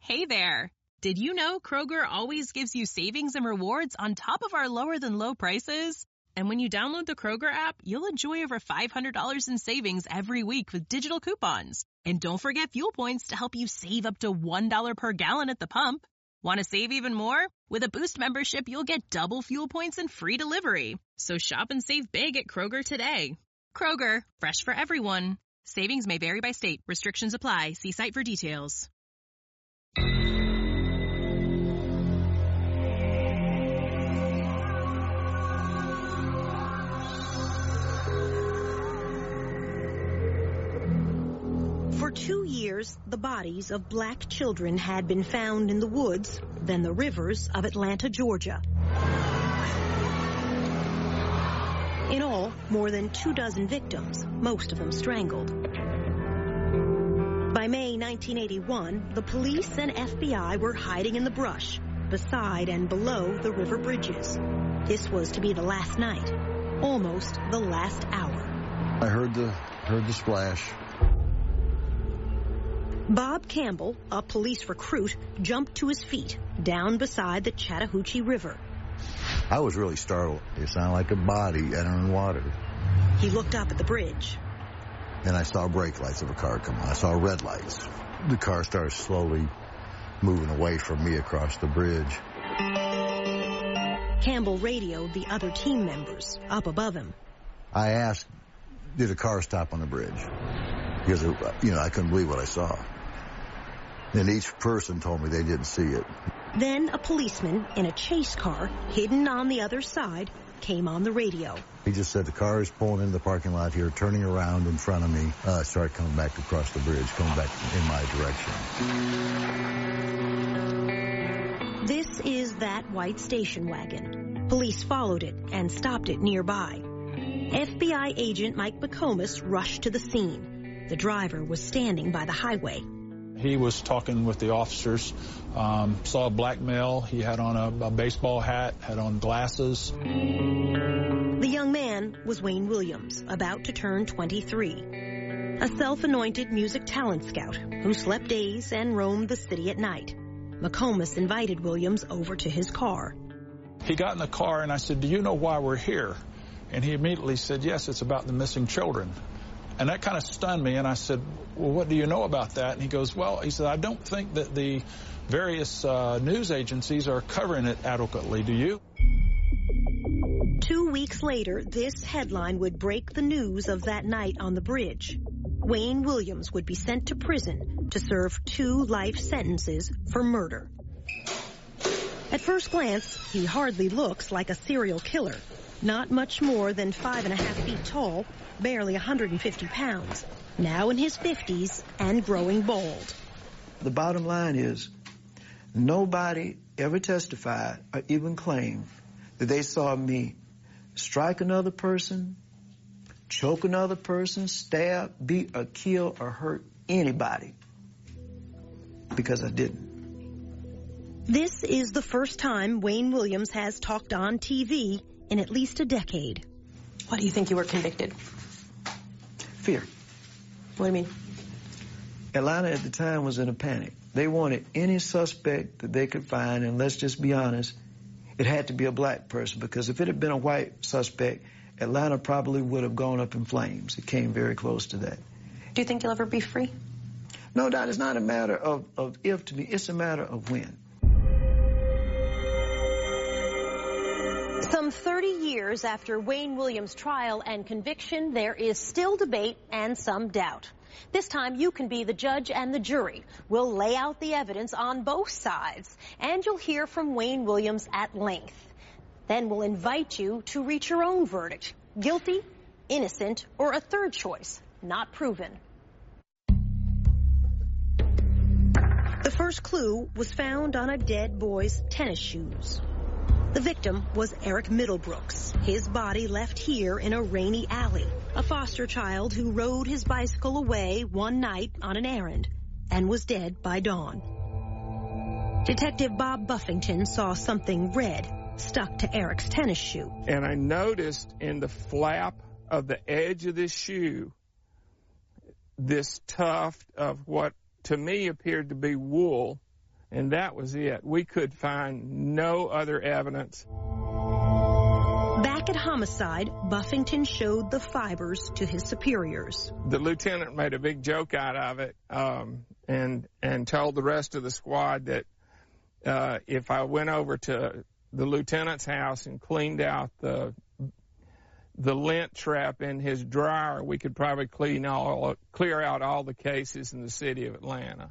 Hey there! Did you know Kroger always gives you savings and rewards on top of our lower-than-low prices? And when you download the Kroger app, you'll enjoy over $500 in savings every week with digital coupons. And don't forget fuel points to help you save up to $1 per gallon at the pump. Want to save even more? With a Boost membership, you'll get double fuel points and free delivery. So shop and save big at Kroger today. Kroger, fresh for everyone. Savings may vary by state. Restrictions apply. See site for details. For 2 years, the bodies of black children had been found in the woods, then the rivers of Atlanta, Georgia. In all, more than 24 victims, most of them strangled. By May 1981, the police and FBI were hiding in the brush, beside and below the river bridges. This was to be the last night, almost the last hour. I heard the splash. Bob Campbell, a police recruit, jumped to his feet down beside the Chattahoochee River. I was really startled. It sounded like a body entering water. He looked up at the bridge. Then I saw brake lights of a car come on. I saw red lights. The car started slowly moving away from me across the bridge. Campbell radioed the other team members up above him. I asked, did a car stop on the bridge? Because, I couldn't believe what I saw. And each person told me they didn't see it. Then a policeman in a chase car, hidden on the other side, came on the radio. He just said the car is pulling into the parking lot here, turning around in front of me. Started coming back across the bridge, coming back in my direction. This is that white station wagon. Police followed it and stopped it nearby. FBI agent Mike McComas rushed to the scene. The driver was standing by the highway. He was talking with the officers, saw a black male. He had on a baseball hat, had on glasses. The young man was Wayne Williams, about to turn 23. A self-anointed music talent scout who slept days and roamed the city at night. McComas invited Williams over to his car. He got in the car and I said, do you know why we're here? And he immediately said, yes, it's about the missing children. And that kind of stunned me, and I said, well, what do you know about that? And he goes, well, he said, I don't think that the various news agencies are covering it adequately. Do you? 2 weeks later, this headline would break the news of that night on the bridge. Wayne Williams would be sent to prison to serve 2 life sentences for murder. At first glance, he hardly looks like a serial killer. Not much more than 5.5 feet tall, barely 150 pounds, now in his 50s and growing bald. The bottom line is, nobody ever testified or even claimed that they saw me strike another person, choke another person, stab, beat, or kill, or hurt anybody, because I didn't. This is the first time Wayne Williams has talked on TV in at least a decade. What do you think you were convicted? Fear. What do you mean? Atlanta at the time was in a panic. They wanted any suspect that they could find, and let's just be honest, it had to be a black person, because if it had been a white suspect, Atlanta probably would have gone up in flames. It came very close to that. Do you think you'll ever be free? No, Dot, it's not a matter of if to me, it's a matter of when. Some 30 years after Wayne Williams' trial and conviction, there is still debate and some doubt. This time, you can be the judge and the jury. We'll lay out the evidence on both sides, and you'll hear from Wayne Williams at length. Then we'll invite you to reach your own verdict: guilty, innocent, or a third choice, not proven. The first clue was found on a dead boy's tennis shoes. The victim was Eric Middlebrooks, his body left here in a rainy alley, a foster child who rode his bicycle away one night on an errand and was dead by dawn. Detective Bob Buffington saw something red stuck to Eric's tennis shoe. And I noticed in the flap of the edge of this shoe, this tuft of what to me appeared to be wool and that was it. We could find no other evidence. Back at Homicide, Buffington showed the fibers to his superiors. The lieutenant made a big joke out of it and told the rest of the squad that if I went over to the lieutenant's house and cleaned out the lint trap in his dryer, we could probably clear out all the cases in the city of Atlanta.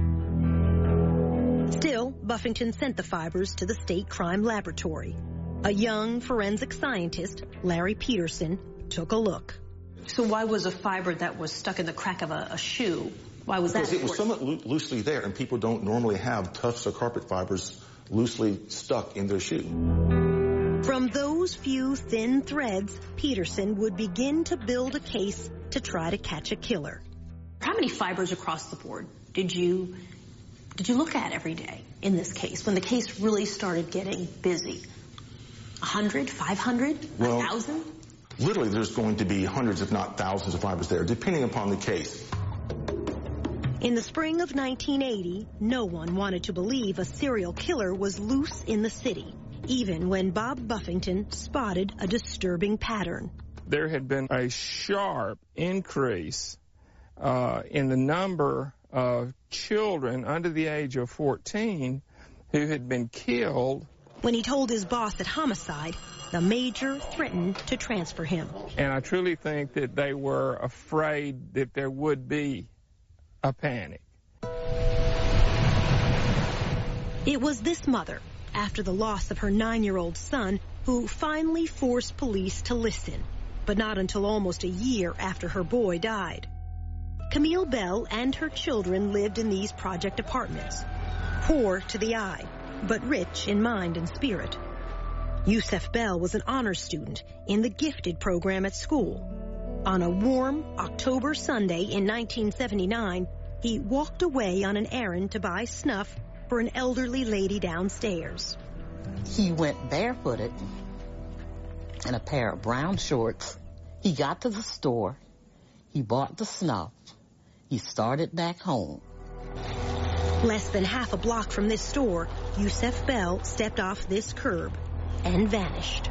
Still, Buffington sent the fibers to the state crime laboratory. A young forensic scientist, Larry Peterson, took a look. So why was a fiber that was stuck in the crack of a shoe, why was that Because it was somewhat loosely there, and people don't normally have tufts or carpet fibers loosely stuck in their shoe. From those few thin threads, Peterson would begin to build a case to try to catch a killer. How many fibers across the board did you look at every day in this case, when the case really started getting busy? 100, 500, 1,000? Literally, there's going to be hundreds, if not thousands, of fibers there, depending upon the case. In the spring of 1980, no one wanted to believe a serial killer was loose in the city, even when Bob Buffington spotted a disturbing pattern. There had been a sharp increase in the number of children under the age of 14 who had been killed. When he told his boss at Homicide, the major threatened to transfer him. And I truly think that they were afraid that there would be a panic. It was this mother, after the loss of her 9-year-old son, who finally forced police to listen, but not until almost a year after her boy died. Camille Bell and her children lived in these project apartments, poor to the eye, but rich in mind and spirit. Yusef Bell was an honors student in the gifted program at school. On a warm October Sunday in 1979, he walked away on an errand to buy snuff for an elderly lady downstairs. He went barefooted in a pair of brown shorts. He got to the store. He bought the snuff. He started back home. Less than half a block from this store, Yusef Bell stepped off this curb and vanished.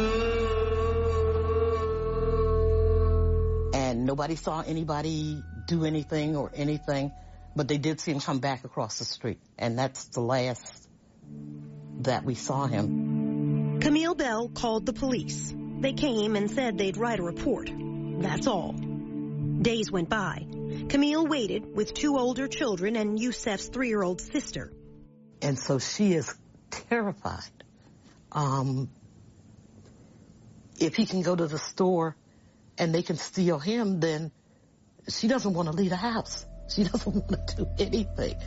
And nobody saw anybody do anything or anything, but they did see him come back across the street. And that's the last that we saw him. Camille Bell called the police. They came and said they'd write a report. That's all. Days went by. Camille waited with 2 older children and Yusef's 3-year-old sister. And so she is terrified. If he can go to the store and they can steal him, then she doesn't want to leave the house. She doesn't want to do anything.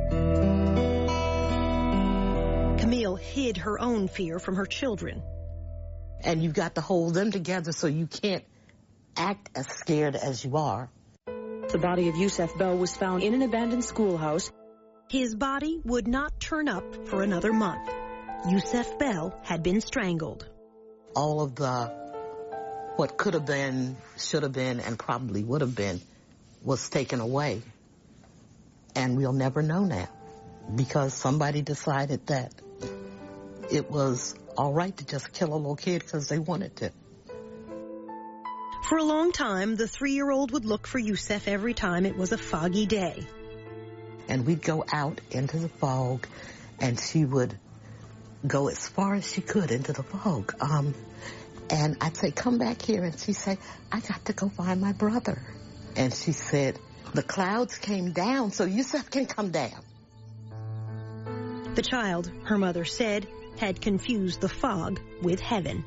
Camille hid her own fear from her children. And you've got to hold them together so you can't act as scared as you are. The body of Yusef Bell was found in an abandoned schoolhouse. His body would not turn up for another month. Yusef Bell had been strangled. All of what could have been, should have been, and probably would have been was taken away. And we'll never know now because somebody decided that it was all right to just kill a little kid because they wanted to. For a long time, the 3-year-old would look for Yusef every time it was a foggy day. And we'd go out into the fog, and she would go as far as she could into the fog. And I'd say, come back here. And she'd say, I got to go find my brother. And she said, the clouds came down, so Yusef can come down. The child, her mother said, had confused the fog with heaven.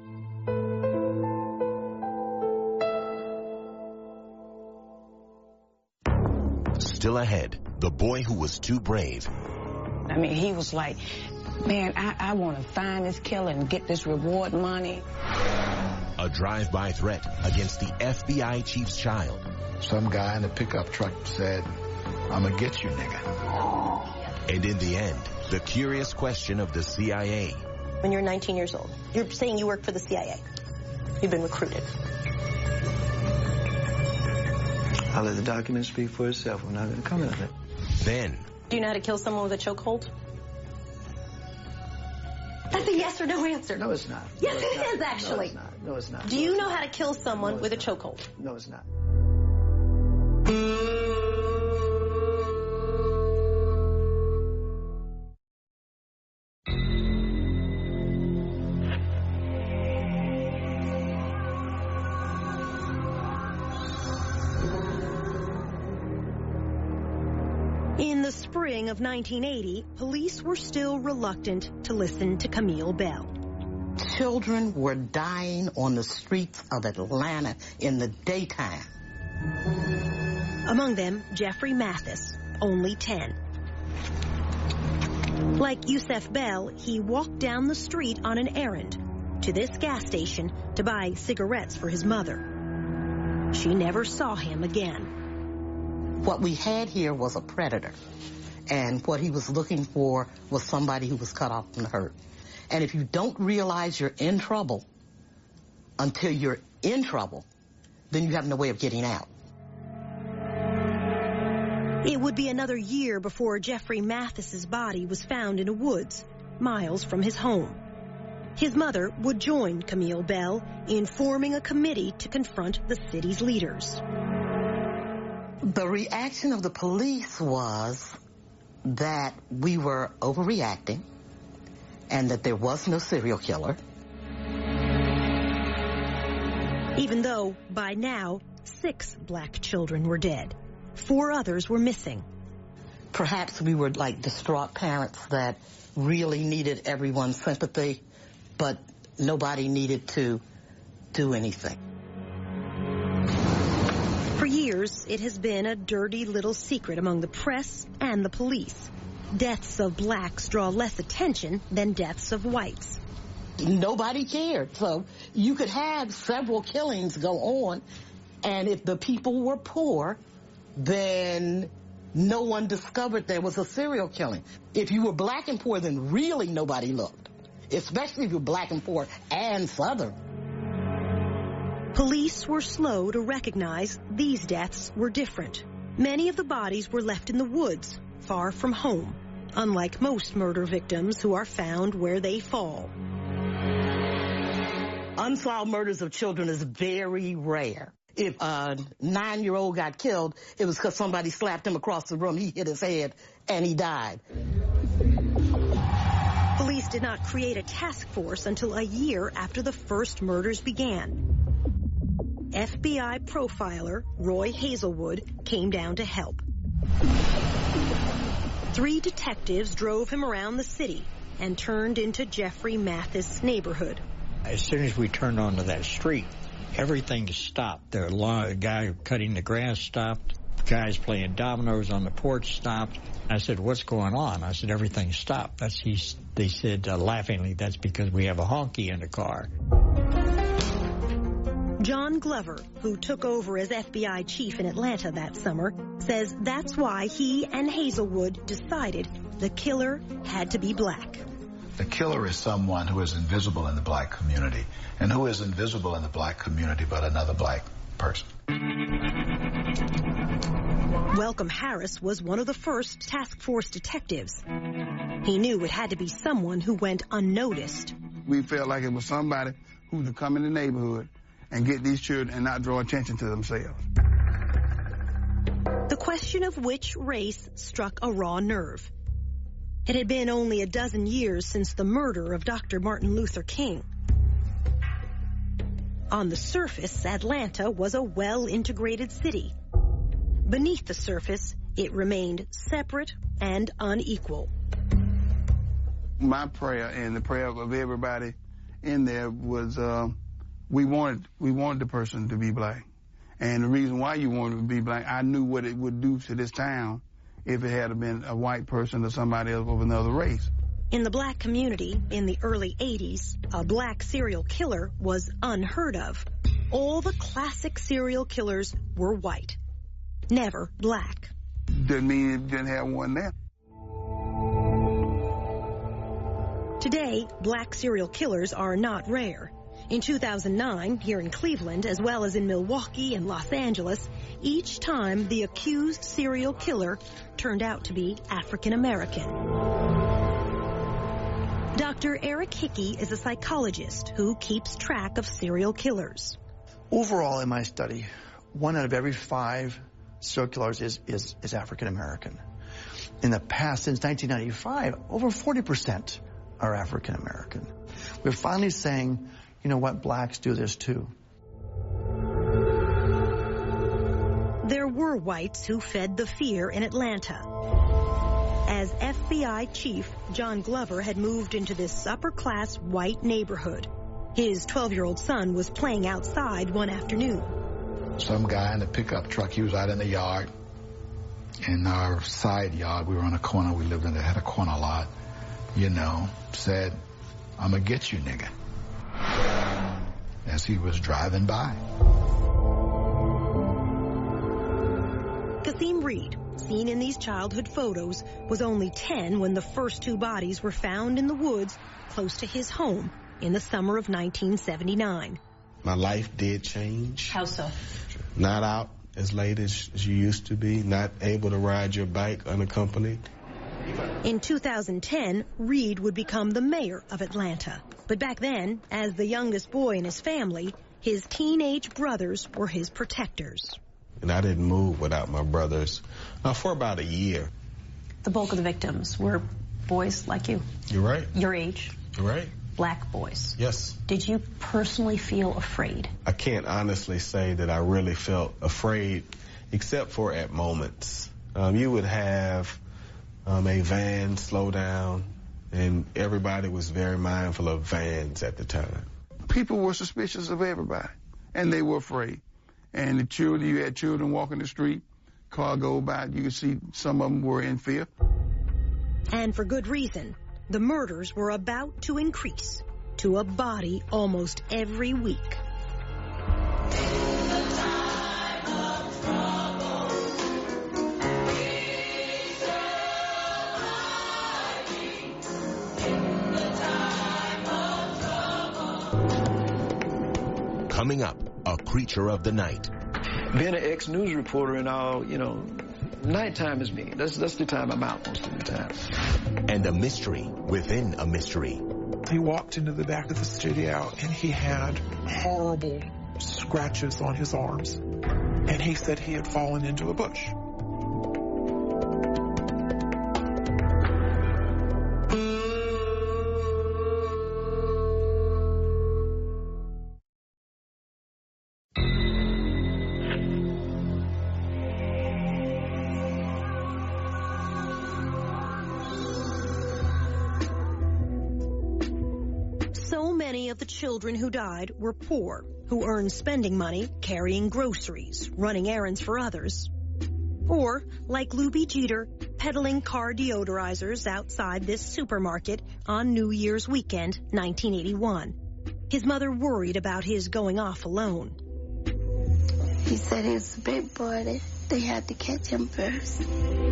Still ahead, the boy who was too brave. I mean, he was like, man, I want to find this killer and get this reward money. A drive-by threat against the FBI chief's child. Some guy in a pickup truck said, I'm gonna get you, nigga. And in the end, the curious question of the CIA. When you're 19 years old, you're saying you work for the CIA. You've been recruited. I'll let the document speak for itself. I'm not going to comment on it. Then, Do you know how to kill someone with a chokehold? That's a yes or no answer. No, it's not. Yes, it is, actually. No, it's not. No, it's not. Do you know how to kill someone with a chokehold? No, it's not. In the spring of 1980, police were still reluctant to listen to Camille Bell. Children were dying on the streets of Atlanta in the daytime. Among them, Jeffrey Mathis, only 10. Like Yusef Bell, he walked down the street on an errand to this gas station to buy cigarettes for his mother. She never saw him again. What we had here was a predator, and what he was looking for was somebody who was cut off from the herd. And if you don't realize you're in trouble until you're in trouble, then you have no way of getting out. It would be another year before Jeffrey Mathis's body was found in a woods, miles from his home. His mother would join Camille Bell in forming a committee to confront the city's leaders. The reaction of the police was that we were overreacting and that there was no serial killer. Even though, by now, 6 black children were dead. 4 others were missing. Perhaps we were like distraught parents that really needed everyone's sympathy, but nobody needed to do anything. For years, it has been a dirty little secret among the press and the police. Deaths of blacks draw less attention than deaths of whites. Nobody cared. So you could have several killings go on, and if the people were poor, then no one discovered there was a serial killing. If you were black and poor, then really nobody looked, especially if you're black and poor and Southern. Police were slow to recognize these deaths were different. Many of the bodies were left in the woods, far from home, unlike most murder victims who are found where they fall. Unsolved murders of children is very rare. If a 9-year-old got killed, it was because somebody slapped him across the room, he hit his head, and he died. Police did not create a task force until a year after the first murders began. FBI profiler Roy Hazelwood came down to help. 3 detectives drove him around the city and turned into Jeffrey Mathis' neighborhood. As soon as we turned onto that street, everything stopped. The guy cutting the grass stopped. Guys playing dominoes on the porch stopped. I said, "What's going on?" I said, "Everything stopped." They said laughingly, "That's because we have a honky in the car." John Glover, who took over as FBI chief in Atlanta that summer, says that's why he and Hazelwood decided the killer had to be black. The killer is someone who is invisible in the black community. And who is invisible in the black community but another black person? Welcome Harris was one of the first task force detectives. He knew it had to be someone who went unnoticed. We felt like it was somebody who would come in the neighborhood and get these children and not draw attention to themselves. The question of which race struck a raw nerve. It had been only a dozen years since the murder of Dr. Martin Luther King. On the surface, Atlanta was a well-integrated city. Beneath the surface, it remained separate and unequal. My prayer and the prayer of everybody in there was we wanted the person to be black. And the reason why you wanted to be black, I knew what it would do to this town if it had been a white person or somebody else of another race. In the black community in the early 80s, a black serial killer was unheard of. All the classic serial killers were white, never black. Didn't mean it didn't have one there. Today, black serial killers are not rare. In 2009, here in Cleveland, as well as in Milwaukee and Los Angeles, each time the accused serial killer turned out to be African American. Dr. Eric Hickey is a psychologist who keeps track of serial killers. Overall, in my study, 1 out of every 5 serial killers is African American. In the past, since 1995, over 40% are African American. We're finally saying, you know what, blacks do this too. There were whites who fed the fear in Atlanta. As FBI Chief John Glover had moved into this upper-class white neighborhood. His 12-year-old son was playing outside one afternoon. Some guy in a pickup truck, he was out in the yard. In our side yard, we were on a corner, we lived in it, had a corner lot, you know, said, "I'm gonna get you, nigga," as he was driving by. Kasim Reed, seen in these childhood photos, was only 10 when the first 2 bodies were found in the woods close to his home in the summer of 1979. My life did change. How so? Not out as late as you used to be, not able to ride your bike unaccompanied. In 2010, Reed would become the mayor of Atlanta. But back then, as the youngest boy in his family, his teenage brothers were his protectors. And I didn't move without my brothers for about a year. The bulk of the victims were boys like you. You're right. Your age. You're right. Black boys. Yes. Did you personally feel afraid? I can't honestly say that I really felt afraid, except for at moments. You would have a van slow down, and everybody was very mindful of vans at the time. People were suspicious of everybody, and they were afraid. And the children, you had children walking the street, car go by, you could see some of them were in fear. And for good reason. The murders were about to increase to a body almost every week. Coming up, a creature of the night. Being an ex-news reporter and all, you know, nighttime is me. That's the time I'm out most of the time. And a mystery within a mystery. He walked into the back of the studio and he had horrible scratches on his arms. And he said he had fallen into a bush. Many of the children who died were poor, who earned spending money carrying groceries, running errands for others. Or, like Luby Jeter, peddling car deodorizers outside this supermarket on New Year's weekend, 1981. His mother worried about his going off alone. He said he was a big boy. They had to catch him first.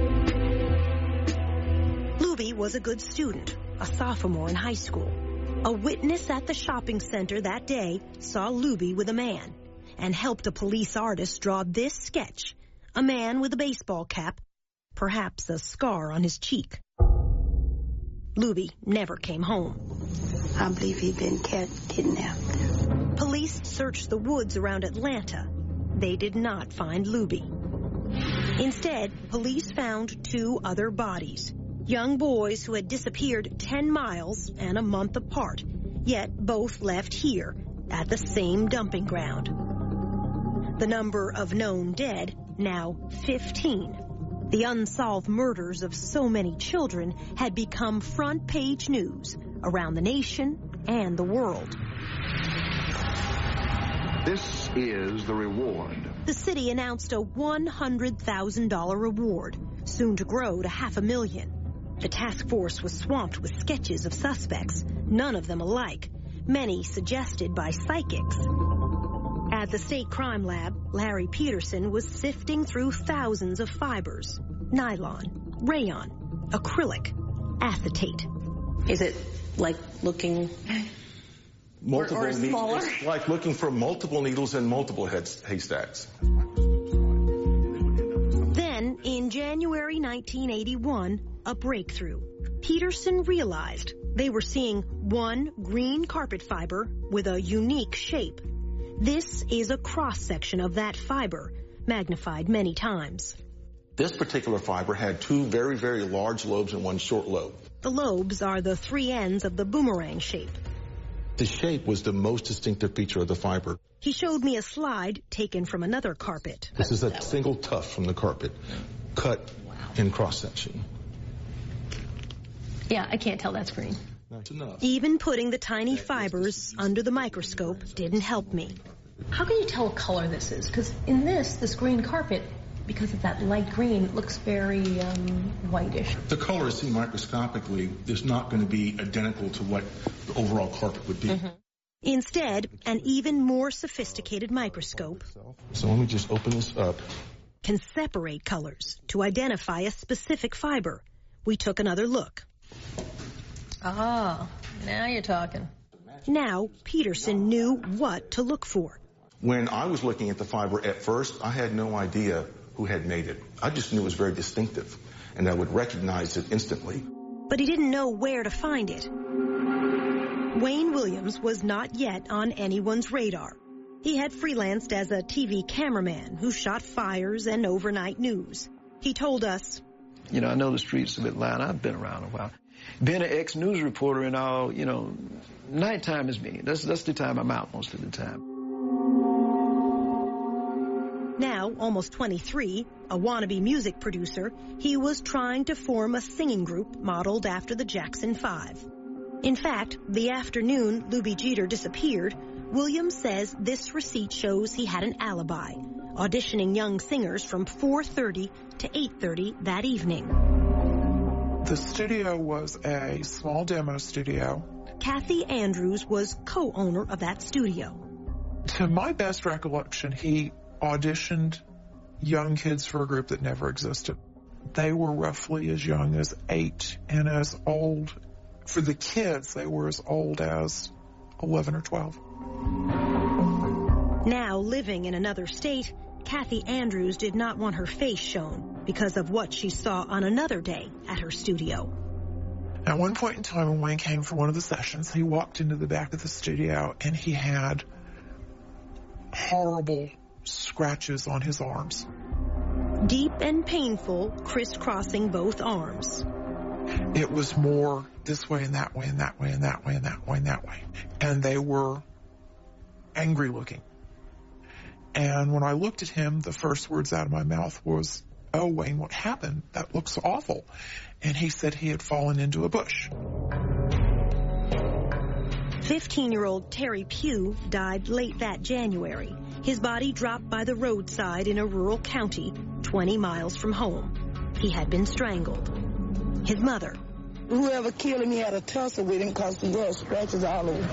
Luby was a good student, a sophomore in high school. A witness at the shopping center that day saw Luby with a man and helped a police artist draw this sketch, a man with a baseball cap, perhaps a scar on his cheek. Luby never came home. I believe he'd been kidnapped. Police searched the woods around Atlanta. They did not find Luby. Instead, police found 2 other bodies. Young boys who had disappeared 10 miles and a month apart, yet both left here at the same dumping ground. The number of known dead, now 15. The unsolved murders of so many children had become front-page news around the nation and the world. This is the reward. The city announced a $100,000 reward, soon to grow to $500,000. The task force was swamped with sketches of suspects, none of them alike, many suggested by psychics. At the state crime lab, Larry Peterson was sifting through thousands of fibers: nylon, rayon, acrylic, acetate. Is it like looking Multiple or smaller? It's like looking for multiple needles in multiple haystacks. Then, in January 1981, a breakthrough. Peterson realized they were seeing one green carpet fiber with a unique shape. This is a cross-section of that fiber, magnified many times. This particular fiber had two very, very large lobes and one short lobe. The lobes are the three ends of the boomerang shape. The shape was the most distinctive feature of the fiber. He showed me a slide taken from another carpet. This is a single tuft from the carpet, cut in cross-section. Yeah, I can't tell that's green. That's enough. Even putting the tiny fibers under the microscope didn't help me. How can you tell what color this is? Because in this green carpet, because of that light green, it looks very whitish. The color seen microscopically is not going to be identical to what the overall carpet would be. Mm-hmm. Instead, an even more sophisticated microscope. So let me just open this up. Can separate colors to identify a specific fiber. We took another look. Oh, now you're talking. Now, Peterson knew what to look for. When I was looking at the fiber at first, I had no idea who had made it. I just knew it was very distinctive, and I would recognize it instantly. But he didn't know where to find it. Wayne Williams was not yet on anyone's radar. He had freelanced as a TV cameraman who shot fires and overnight news. He told us, You know, I know the streets of Atlanta. I've been around a while. Being an ex-news reporter and all, you know, nighttime is me. That's the time I'm out most of the time. Now, almost 23, a wannabe music producer, he was trying to form a singing group modeled after the Jackson 5. In fact, the afternoon Lubie Jeter disappeared, Williams says this receipt shows he had an alibi, auditioning young singers from 4:30 to 8:30 that evening. The studio was a small demo studio. Kathy Andrews was co-owner of that studio. To my best recollection, he auditioned young kids for a group that never existed. They were roughly as young as 8 and as old. For the kids, they were as old as 11 or 12. Now living in another state, Kathy Andrews did not want her face shown because of what she saw on another day at her studio. At one point in time when Wayne came for one of the sessions, he walked into the back of the studio and he had horrible scratches on his arms. Deep and painful, crisscrossing both arms. It was more this way and that way and that way and that way and that way and that way. And they were angry looking. And when I looked at him, the first words out of my mouth was, "Oh, Wayne, what happened? That looks awful." And he said he had fallen into a bush. 15-year-old Terry Pugh died late that January. His body dropped by the roadside in a rural county, 20 miles from home. He had been strangled. His mother. Whoever killed him, he had a tussle with him because he had scratches all over.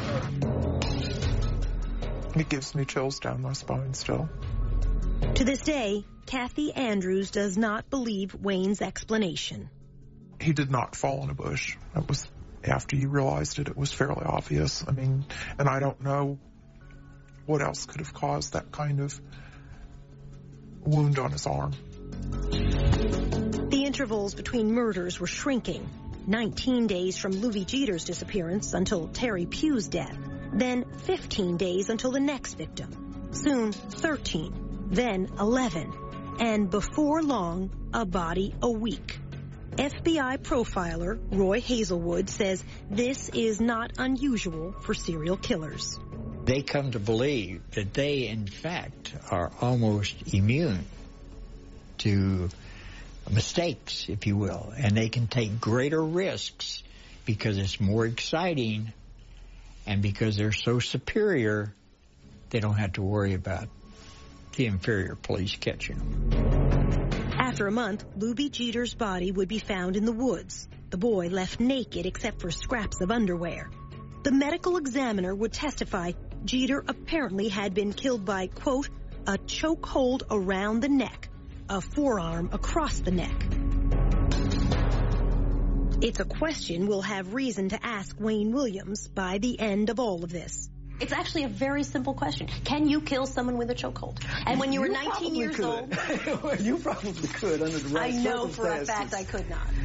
It gives me chills down my spine still. To this day, Kathy Andrews does not believe Wayne's explanation. He did not fall in a bush. It was after you realized it was fairly obvious. I mean, and I don't know what else could have caused that kind of wound on his arm. The intervals between murders were shrinking. 19 days from Lubie Jeter's disappearance until Terry Pugh's death. Then 15 days until the next victim. Soon 13. Then 11. And before long, a body a week. FBI profiler Roy Hazelwood says this is not unusual for serial killers. They come to believe that they, in fact, are almost immune to mistakes, if you will, and they can take greater risks because it's more exciting, and because they're so superior, they don't have to worry about the inferior police catching them. After a month, Lubie Jeter's body would be found in the woods. The boy left naked except for scraps of underwear. The medical examiner would testify Jeter apparently had been killed by, quote, a chokehold around the neck, a forearm across the neck. It's a question we'll have reason to ask Wayne Williams by the end of all of this. It's actually a very simple question. Can you kill someone with a chokehold? And when you were 19 years old... Well, you probably could under the right circumstances. I know for a fact I could not.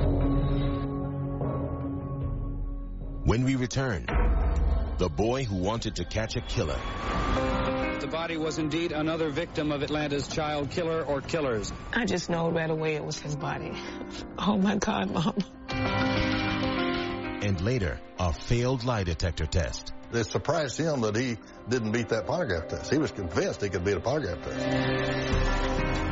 When we return, the boy who wanted to catch a killer. The body was indeed another victim of Atlanta's child killer or killers. I just know right away it was his body. Oh, my God, Mom. And later, a failed lie detector test. It surprised him that he didn't beat that polygraph test. He was convinced he could beat a polygraph test.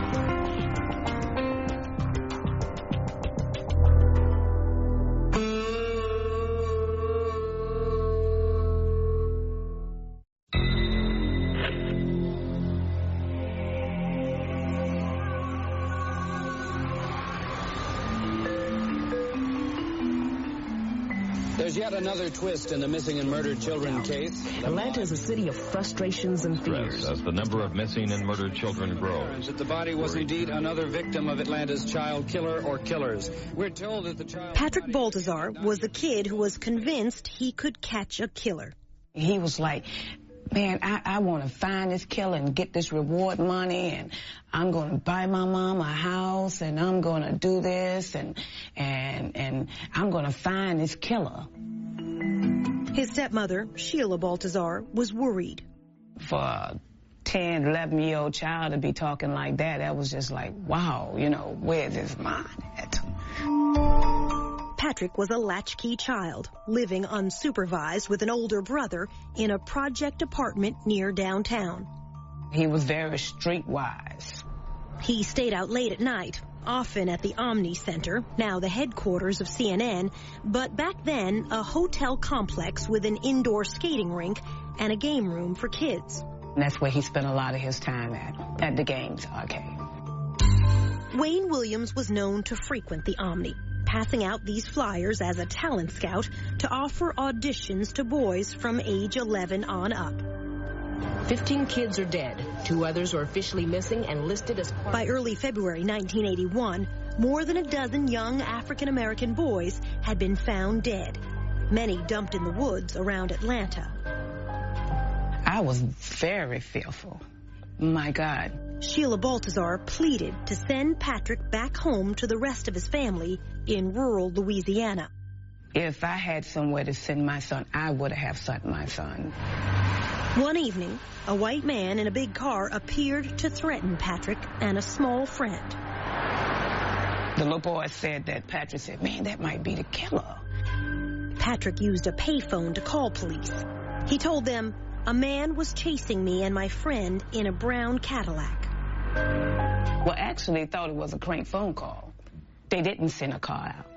There's yet another twist in the missing and murdered children case. Atlanta is a city of frustrations and fears. As the number of missing and murdered children grows. That the body was indeed another victim of Atlanta's child killer or killers. We're told that the child... Patrick Baltazar was a kid who was convinced he could catch a killer. He was like, man, I want to find this killer and get this reward money, and I'm going to buy my mom a house, and I'm going to do this, and I'm going to find this killer. His stepmother, Sheila Baltazar, was worried. For a 10, 11-year-old child to be talking like that, that was just like, wow, you know, where's his mind at? Patrick was a latchkey child, living unsupervised with an older brother in a project apartment near downtown. He was very streetwise. He stayed out late at night, often at the Omni Center, now the headquarters of CNN, but back then a hotel complex with an indoor skating rink and a game room for kids. And that's where he spent a lot of his time at the games arcade. Wayne Williams was known to frequent the Omni, passing out these flyers as a talent scout to offer auditions to boys from age 11 on up. 15 kids are dead. 2 others are officially missing and listed as... By early February 1981, more than a dozen young African-American boys had been found dead, many dumped in the woods around Atlanta. I was very fearful. My God. Sheila Baltazar pleaded to send Patrick back home to the rest of his family in rural Louisiana. If I had somewhere to send my son, I would have sent my son. One evening, a white man in a big car appeared to threaten Patrick and a small friend. The little boy said that Patrick said, man, that might be the killer. Patrick used a payphone to call police. He told them, a man was chasing me and my friend in a brown Cadillac. Well, actually, thought it was a crank phone call. They didn't send a car out.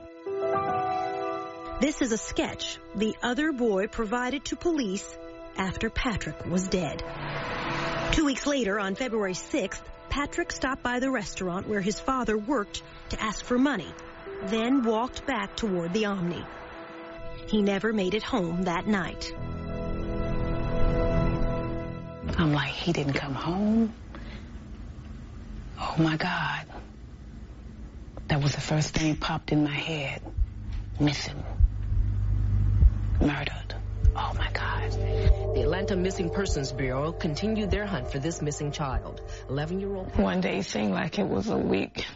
This is a sketch the other boy provided to police after Patrick was dead. 2 weeks later, on February 6th, Patrick stopped by the restaurant where his father worked to ask for money, then walked back toward the Omni. He never made it home that night. I'm like, he didn't come home? Oh, my God. That was the first thing popped in my head. Missing. Murdered. Oh, my God. The Atlanta Missing Persons Bureau continued their hunt for this missing child. 11-year-old... One day seemed like it was a week.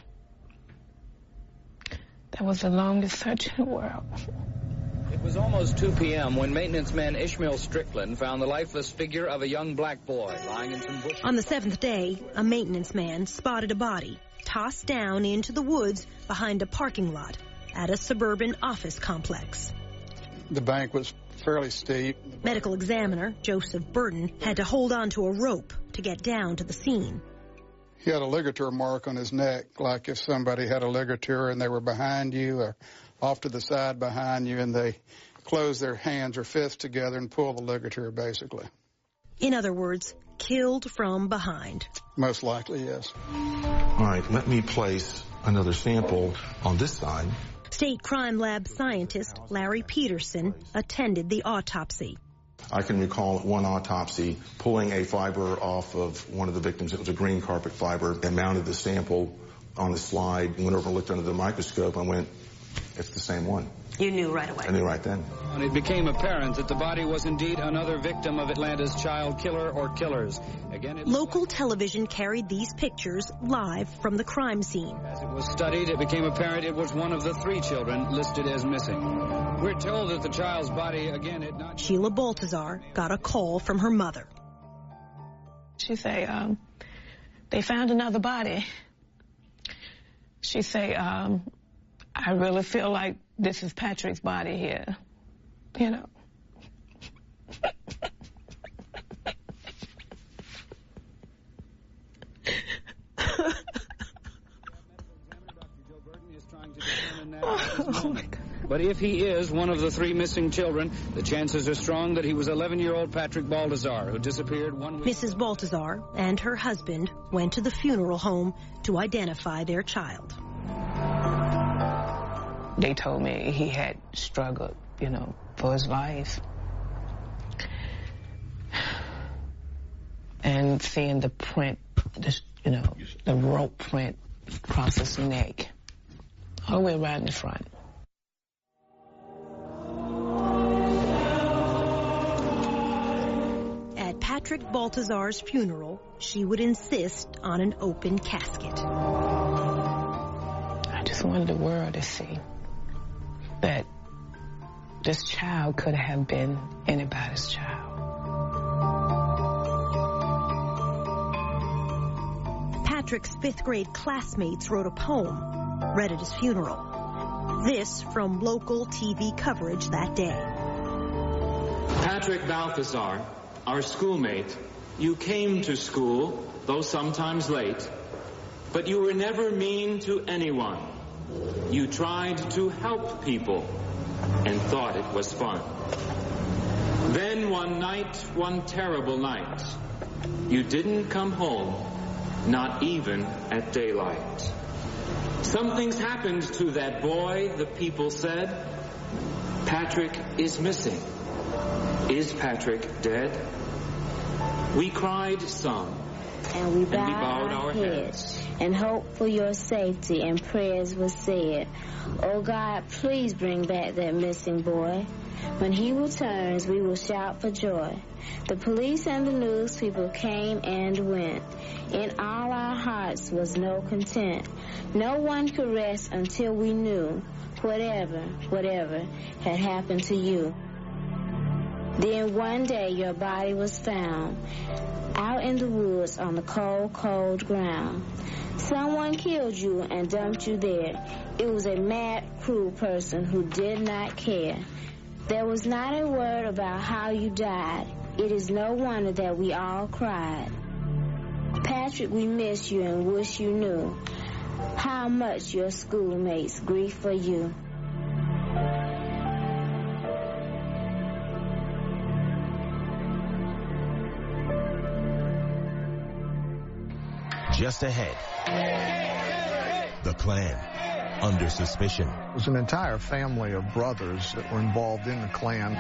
That was the longest search in the world. It was almost 2 p.m. when maintenance man Ishmael Strickland found the lifeless figure of a young black boy lying in some bushes. On the 7th day, a maintenance man spotted a body tossed down into the woods behind a parking lot at a suburban office complex. The bank was fairly steep. Medical examiner Joseph Burton had to hold on to a rope to get down to the scene. He had a ligature mark on his neck, like if somebody had a ligature and they were behind you or off to the side behind you, and they close their hands or fists together and pull the ligature, basically. In other words, killed from behind. Most likely, yes. All right, let me place another sample on this side. State Crime Lab scientist Larry Peterson attended the autopsy. I can recall at one autopsy pulling a fiber off of one of the victims. It was a green carpet fiber, and mounted the sample on the slide, went over and looked under the microscope and went, it's the same one. You knew right away. I knew right then. And it became apparent that the body was indeed another victim of Atlanta's child killer or killers. Again, local television carried these pictures live from the crime scene. As it was studied, it became apparent it was one of the 3 children listed as missing. We're told that the child's body, again, had not... Sheila Baltazar got a call from her mother. She say, they found another body. She say, I really feel like this is Patrick's body here, you know. Oh my God. But if he is one of the 3 missing children, the chances are strong that he was 11-year-old Patrick Baltazar, who disappeared 1 week. Mrs. Baltazar and her husband went to the funeral home to identify their child. They told me he had struggled, you know, for his life. And seeing the print, you know, the rope print across his neck, all the way right in the front. At Patrick Baltazar's funeral, she would insist on an open casket. I just wanted the world to see that this child could have been anybody's child. Patrick's 5th grade classmates wrote a poem, read at his funeral. This from local TV coverage that day. Patrick Baltazar, our schoolmate, you came to school, though sometimes late, but you were never mean to anyone. You tried to help people and thought it was fun. Then one night, one terrible night, you didn't come home, not even at daylight. Something's happened to that boy, the people said. Patrick is missing. Is Patrick dead? We cried some, and we bowed our heads, and hoped for your safety, and prayers were said. Oh God, please bring back that missing boy. When he returns, we will shout for joy. The police and the news people came and went. In all our hearts was no content. No one could rest until we knew whatever had happened to you. Then one day your body was found out in the woods on the cold, cold ground. Someone killed you and dumped you there. It was a mad, cruel person who did not care. There was not a word about how you died. It is no wonder that we all cried. Patrick, we miss you and wish you knew how much your schoolmates grieve for you. Just ahead, the Klan under suspicion. It was an entire family of brothers that were involved in the Klan.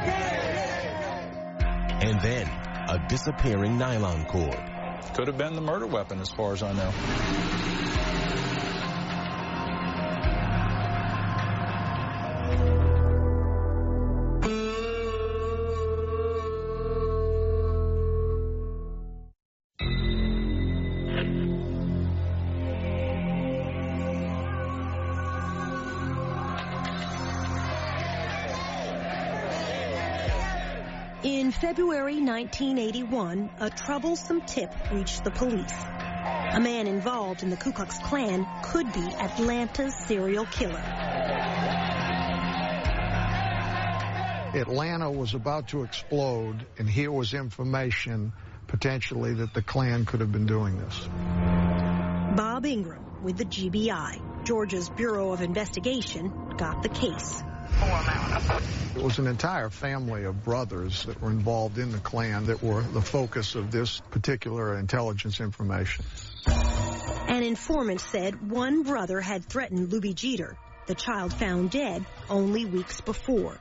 And then a disappearing nylon cord. Could have been the murder weapon as far as I know. In February 1981, a troublesome tip reached the police. A man involved in the Ku Klux Klan could be Atlanta's serial killer. Atlanta was about to explode, and here was information potentially that the Klan could have been doing this. Bob Ingram with the GBI, Georgia's Bureau of Investigation, got the case. It was an entire family of brothers that were involved in the Klan that were the focus of this particular intelligence information. An informant said one brother had threatened Luby Jeter, the child found dead only weeks before.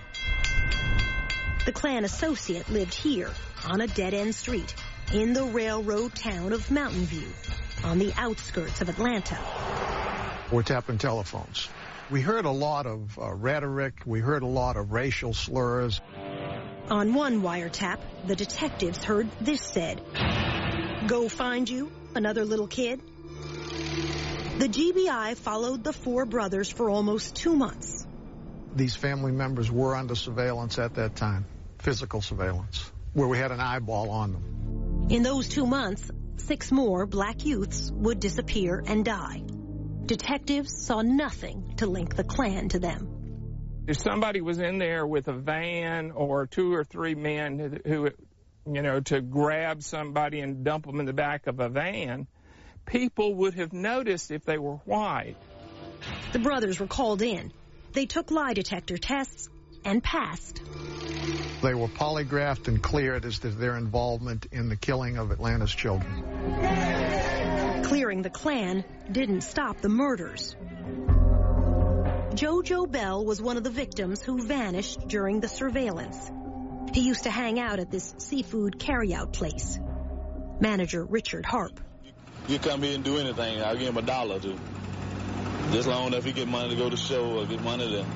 The Klan associate lived here on a dead-end street in the railroad town of Mountain View on the outskirts of Atlanta. We're tapping telephones. We heard a lot of rhetoric. We heard a lot of racial slurs. On one wiretap, the detectives heard this said, "Go find you another little kid." The GBI followed the four brothers for almost 2 months. These family members were under surveillance at that time, physical surveillance, where we had an eyeball on them. In those 2 months, 6 more black youths would disappear and die. Detectives saw nothing to link the Klan to them. If somebody was in there with a van or 2 or 3 men who, to grab somebody and dump them in the back of a van, people would have noticed if they were white. The brothers were called in. They took lie detector tests and passed. They were polygraphed and cleared as to their involvement in the killing of Atlanta's children. Clearing the Klan didn't stop the murders. JoJo Bell was one of the victims who vanished during the surveillance. He used to hang out at this seafood carryout place. Manager Richard Harp. You come here and do anything, I'll give him $1 or 2. Just long enough he get money to go to show or get money to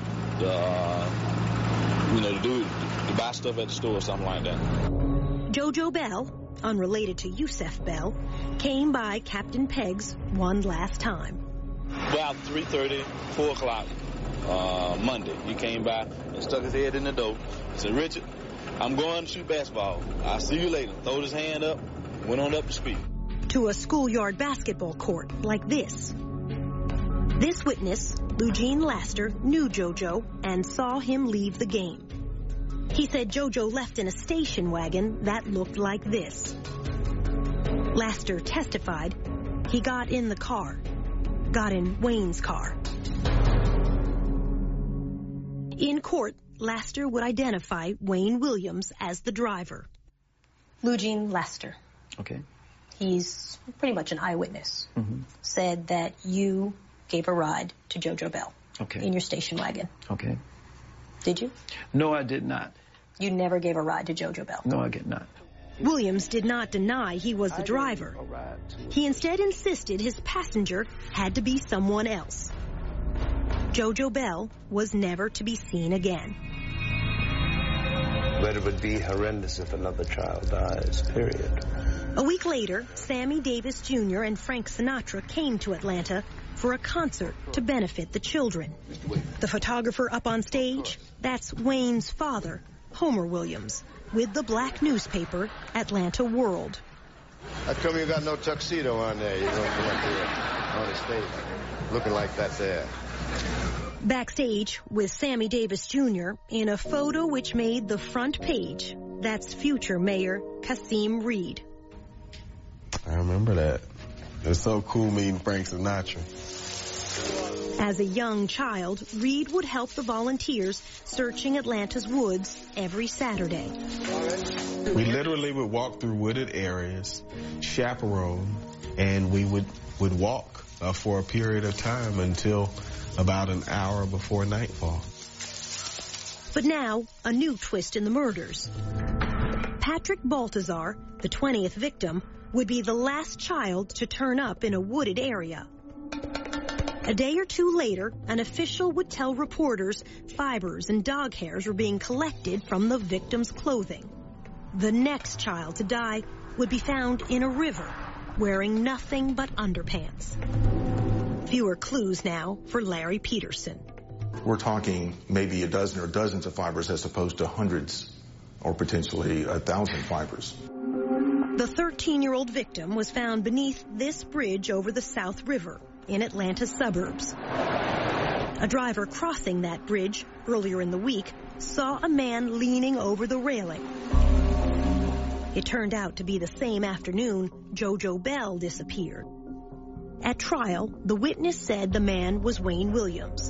buy stuff at the store or something like that. JoJo Bell, unrelated to Yusef Bell, came by Captain Pegg's one last time. About 3:30, 4 o'clock Monday, he came by and stuck his head in the door. He said, "Richard, I'm going to shoot basketball. I'll see you later." Throwed his hand up, went on up to speak. To a schoolyard basketball court like this. This witness, Eugene Laster, knew JoJo and saw him leave the game. He said JoJo left in a station wagon that looked like this. Laster testified he got in the car, got in Wayne's car. In court, Laster would identify Wayne Williams as the driver. Eugene Laster. Okay. He's pretty much an eyewitness. Said that you gave a ride to JoJo Bell. Okay. In your station wagon. Okay. Did you? No, I did not. You never gave a ride to JoJo Bell? No, I did not. Williams did not deny he was the driver. He instead insisted his passenger had to be someone else. JoJo Bell was never to be seen again. But it would be horrendous if another child dies, period. A week later, Sammy Davis Jr. and Frank Sinatra came to Atlanta for a concert to benefit the children. The photographer up on stage, that's Wayne's father, Homer Williams, with the black newspaper, Atlanta World. How come you got no tuxedo on there? You don't come up here on the stage looking like that there. Backstage with Sammy Davis Jr. in a photo which made the front page, that's future Mayor Kasim Reed. I remember that. It was so cool meeting Frank Sinatra. As a young child, Reed would help the volunteers searching Atlanta's woods every Saturday. We literally would walk through wooded areas, chaperone, and we would walk for a period of time until about an hour before nightfall. But now, a new twist in the murders. Patrick Baltazar, the 20th victim, would be the last child to turn up in a wooded area. A day or two later, an official would tell reporters fibers and dog hairs were being collected from the victim's clothing. The next child to die would be found in a river, wearing nothing but underpants. Fewer clues now for Larry Peterson. We're talking maybe a dozen or dozens of fibers as opposed to hundreds or potentially 1,000 fibers. The 13-year-old victim was found beneath this bridge over the South River in Atlanta's suburbs. A driver crossing that bridge earlier in the week saw a man leaning over the railing. It turned out to be the same afternoon JoJo Bell disappeared. At trial, the witness said the man was Wayne Williams.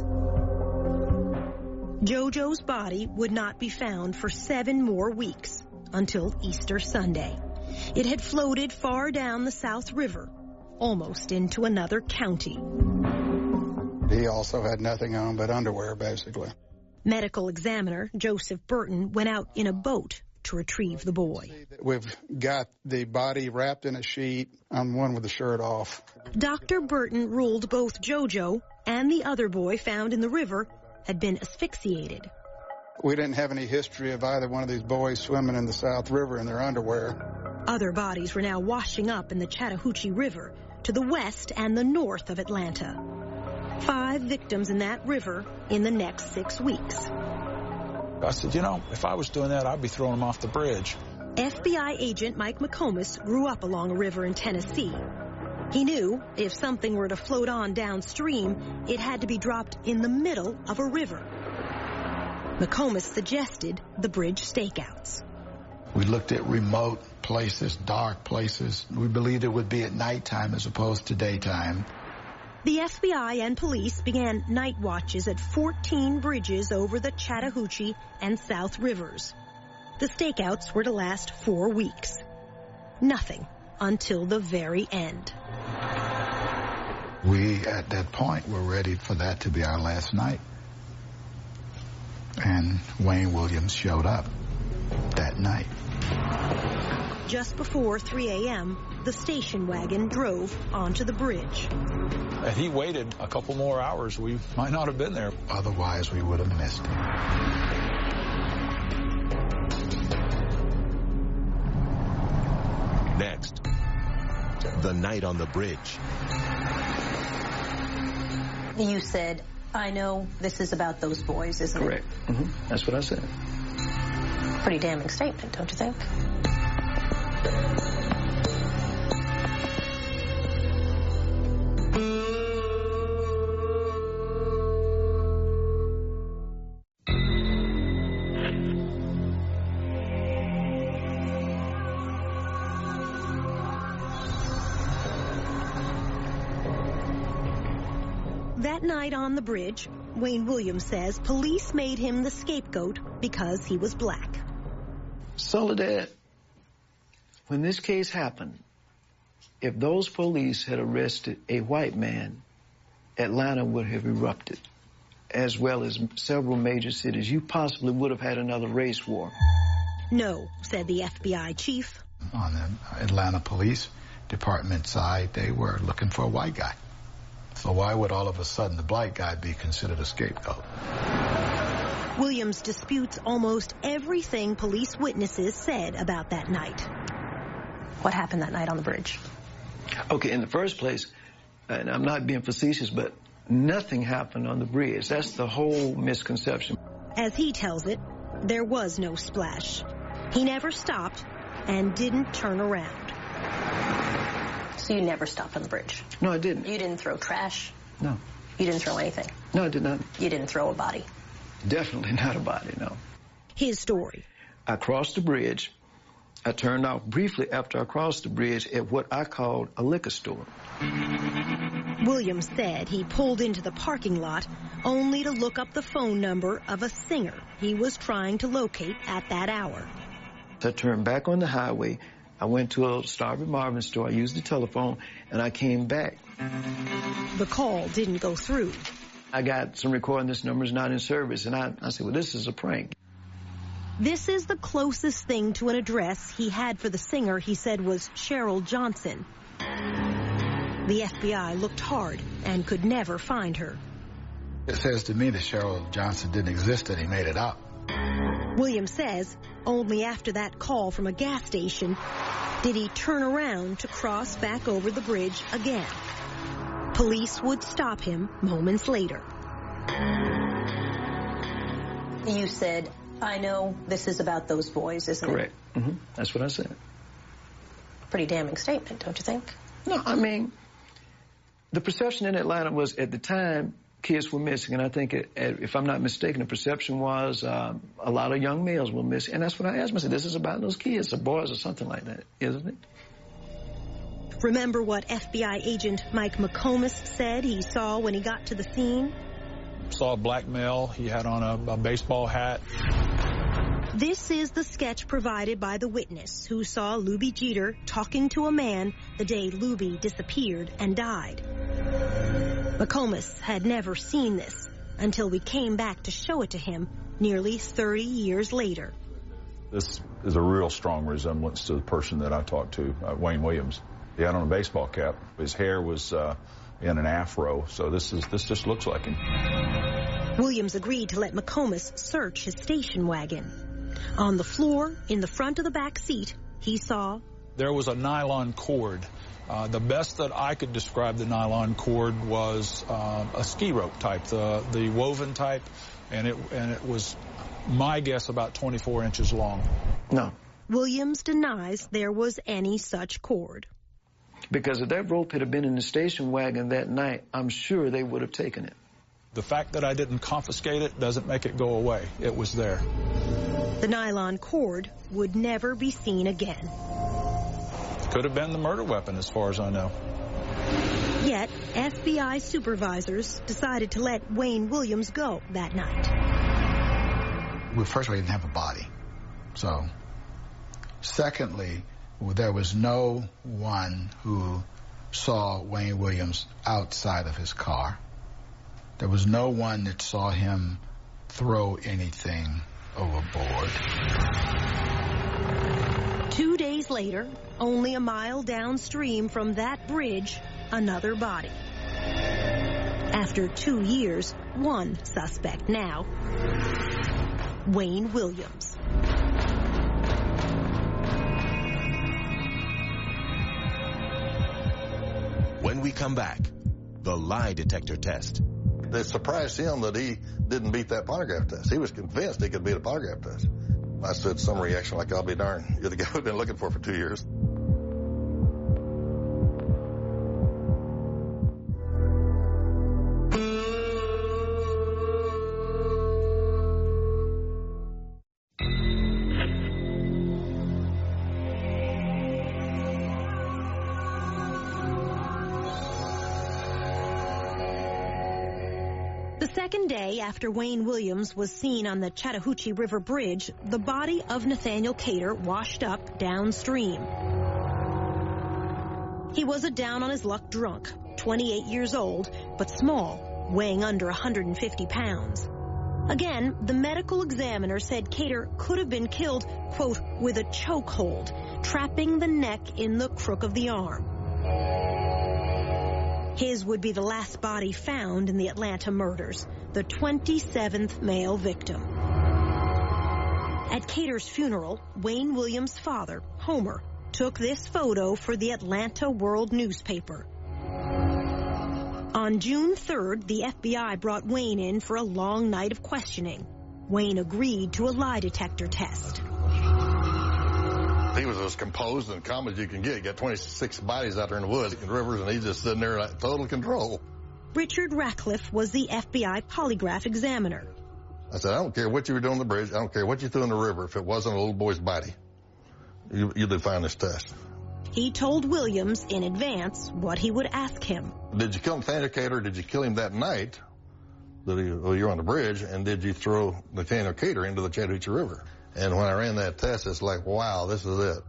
JoJo's body would not be found for 7 more weeks, until Easter Sunday. It had floated far down the South River, almost into another county. He also had nothing on but underwear, basically. Medical examiner Joseph Burton went out in a boat to retrieve the boy. We've got the body wrapped in a sheet. I'm one with the shirt off. Dr. Burton ruled both JoJo and the other boy found in the river had been asphyxiated. We didn't have any history of either one of these boys swimming in the South River in their underwear. Other bodies were now washing up in the Chattahoochee River to the west and the north of Atlanta. 5 victims in that river in the next 6 weeks. I said, you know, if I was doing that, I'd be throwing them off the bridge. FBI agent Mike McComas grew up along a river in Tennessee. He knew if something were to float on downstream, it had to be dropped in the middle of a river. McComas suggested the bridge stakeouts. We looked at remote places, dark places. We believed it would be at nighttime as opposed to daytime. The FBI and police began night watches at 14 bridges over the Chattahoochee and South Rivers. The stakeouts were to last 4 weeks. Nothing until the very end. We, at that point, were ready for that to be our last night. And Wayne Williams showed up that night. Just before 3 a.m., the station wagon drove onto the bridge. Had he waited a couple more hours, we might not have been there. Otherwise, we would have missed him. Next, the night on the bridge. You said, I know this is about those boys, isn't it? Correct. That's what I said. Pretty damning statement, don't you think? That night on the bridge, Wayne Williams says police made him the scapegoat because he was black. Soledad, when this case happened, if those police had arrested a white man, Atlanta would have erupted, as well as several major cities. You possibly would have had another race war. No, said the FBI chief. On the Atlanta Police Department side, they were looking for a white guy. So why would all of a sudden the black guy be considered a scapegoat? Williams disputes almost everything police witnesses said about that night. What happened that night on the bridge? Okay, in the first place, and I'm not being facetious, but nothing happened on the bridge. That's the whole misconception. As he tells it, there was no splash. He never stopped and didn't turn around. So you never stopped on the bridge? No, I didn't. You didn't throw trash? No. You didn't throw anything? No, I did not. You didn't throw a body? Definitely not a body, no. His story. I crossed the bridge. I turned off briefly after I crossed the bridge at what I called a liquor store. Williams said he pulled into the parking lot only to look up the phone number of a singer he was trying to locate at that hour. I turned back on the highway. I went to a Starvey Marvin store. I used the telephone, and I came back. The call didn't go through. I got some recording, this number's not in service, and I said, well, this is a prank. This is the closest thing to an address he had for the singer he said was Cheryl Johnson. The FBI looked hard and could never find her. It says to me that Cheryl Johnson didn't exist and he made it up. Williams says only after that call from a gas station did he turn around to cross back over the bridge again. Police would stop him moments later. You said, I know this is about those boys, isn't it? Correct. That's what I said. Pretty damning statement, don't you think? No, I mean, the perception in Atlanta was at the time kids were missing, and I think, if I'm not mistaken, the perception was a lot of young males were missing. And that's what I asked myself, this is about those kids, or boys or something like that, isn't it? Remember what FBI agent Mike McComas said he saw when he got to the scene? Saw a black male. He had on a baseball hat. This is the sketch provided by the witness who saw Luby Jeter talking to a man the day Luby disappeared and died. McComas had never seen this until we came back to show it to him nearly 30 years later. This is a real strong resemblance to the person that I talked to, Wayne Williams. He had on a baseball cap. His hair was, in an afro. So this just looks like him. Williams agreed to let McComas search his station wagon. On the floor, in the front of the back seat, he saw... There was a nylon cord. The best that I could describe the nylon cord was a ski rope type, the woven type, and it was, my guess, about 24 inches long. No. Williams denies there was any such cord. Because if that rope had been in the station wagon that night, I'm sure they would have taken it. The fact that I didn't confiscate it doesn't make it go away. It was there. The nylon cord would never be seen again. Could have been the murder weapon, as far as I know. Yet, FBI supervisors decided to let Wayne Williams go that night. Well, first, we didn't have a body. So, secondly, there was no one who saw Wayne Williams outside of his car. There was no one that saw him throw anything overboard. 2 days later, only a mile downstream from that bridge, another body. After 2 years, one suspect now, Wayne Williams. When we come back, the lie detector test. It surprised him that he didn't beat that polygraph test. He was convinced he could beat a polygraph test. I said some reaction like, I'll be darned. You're the guy we've been looking for 2 years. The second day after Wayne Williams was seen on the Chattahoochee River Bridge, the body of Nathaniel Cater washed up downstream. He was a down-on-his-luck drunk, 28 years old, but small, weighing under 150 pounds. Again, the medical examiner said Cater could have been killed, quote, with a chokehold, trapping the neck in the crook of the arm. His would be the last body found in the Atlanta murders, the 27th male victim. At Cater's funeral, Wayne Williams' father, Homer, took this photo for the Atlanta World newspaper. On June 3rd, the FBI brought Wayne in for a long night of questioning. Wayne agreed to a lie detector test. He was as composed and calm as you can get. You got 26 bodies out there in the woods and rivers, and he's just sitting there in total control. Richard Ratcliffe was the FBI polygraph examiner. I said, I don't care what you were doing on the bridge. I don't care what you threw in the river. If it wasn't a little boy's body, you define this test. He told Williams in advance what he would ask him. Did you kill Nathaniel Cater? Did you kill him that night that you were on the bridge? And did you throw Nathaniel Cater into the Chattahoochee River? And when I ran that test, it's like, wow, this is it.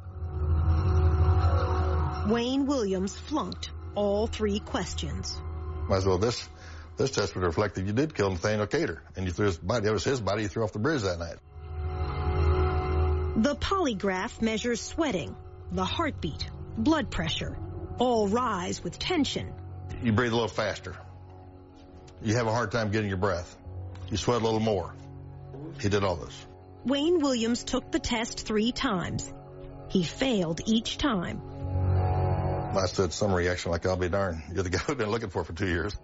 Wayne Williams flunked all 3 questions. Might as well, this test would reflect that you did kill Nathaniel Cater, and you threw his body. That was his body you threw off the bridge that night. The polygraph measures sweating, the heartbeat, blood pressure, all rise with tension. You breathe a little faster. You have a hard time getting your breath. You sweat a little more. He did all this. Wayne Williams took the test 3 times. He failed each time. I said some reaction like, I'll be darned. You're the guy we've been looking for 2 years.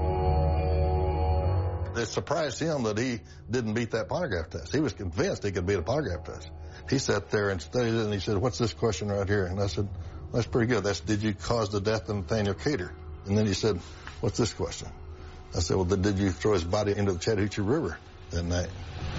It surprised him that he didn't beat that polygraph test. He was convinced he could beat a polygraph test. He sat there and studied it, and he said, what's this question right here? And I said, that's pretty good. That's, did you cause the death of Nathaniel Cater? And then he said, what's this question? I said, well, did you throw his body into the Chattahoochee River that night?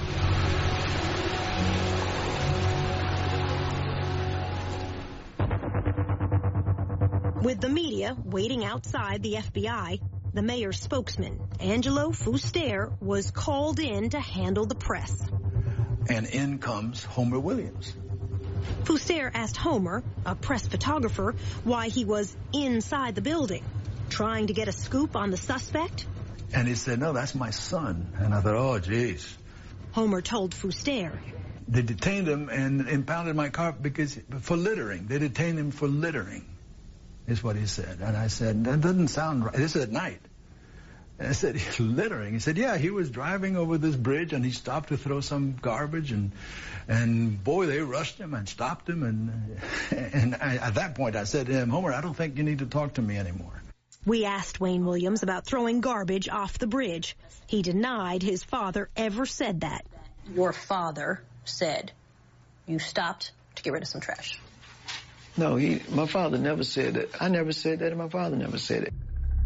With the media waiting outside the FBI, the mayor's spokesman, Angelo Fuster, was called in to handle the press. And in comes Homer Williams. Fuster asked Homer, a press photographer, why he was inside the building, trying to get a scoop on the suspect. And he said, no, that's my son. And I thought, oh, geez. Homer told Fuster. They detained him and impounded my car for littering. They detained him for littering. is what he said. And I said, that doesn't sound right. This is at night. And I said, he's littering. He said, yeah, he was driving over this bridge and he stopped to throw some garbage and boy, they rushed him and stopped him. And at that point I said to him, Homer, I don't think you need to talk to me anymore. We asked Wayne Williams about throwing garbage off the bridge. He denied his father ever said that. Your father said you stopped to get rid of some trash. No, my father never said that. I never said that, and my father never said it.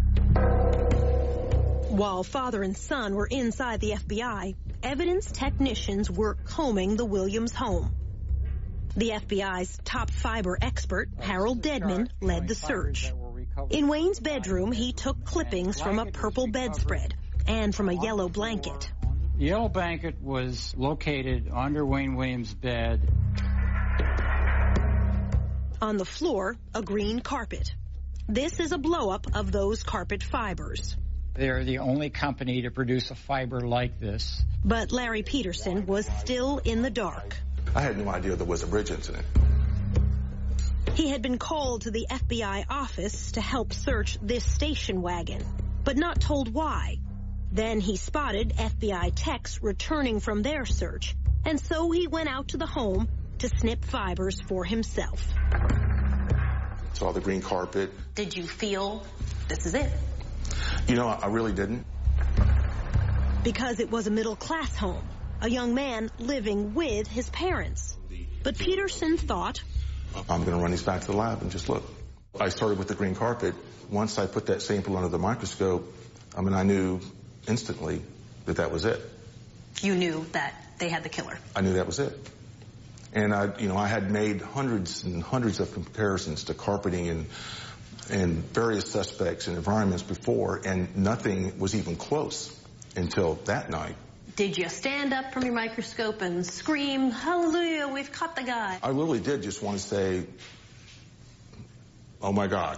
While father and son were inside the FBI, evidence technicians were combing the Williams home. The FBI's top fiber expert, Harold Dedman, led the search. In Wayne's bedroom, he took clippings from a purple bedspread and from a yellow blanket. The yellow blanket was located under Wayne Williams' bed. On the floor, a green carpet. This is a blow-up of those carpet fibers. They're the only company to produce a fiber like this. But Larry Peterson was still in the dark. I had no idea there was a bridge incident. He had been called to the FBI office to help search this station wagon, but not told why. Then he spotted FBI techs returning from their search, and so he went out to the home to snip fibers for himself. Saw the green carpet. Did you feel this is it? You know, I really didn't. Because it was a middle-class home, a young man living with his parents. But Peterson thought, I'm going to run these back to the lab and just look. I started with the green carpet. Once I put that sample under the microscope, I knew instantly that that was it. You knew that they had the killer? I knew that was it. And I had made hundreds and hundreds of comparisons to carpeting and various suspects and environments before, and nothing was even close until that night. Did you stand up from your microscope and scream, hallelujah, we've caught the guy? I really did just want to say, oh my God.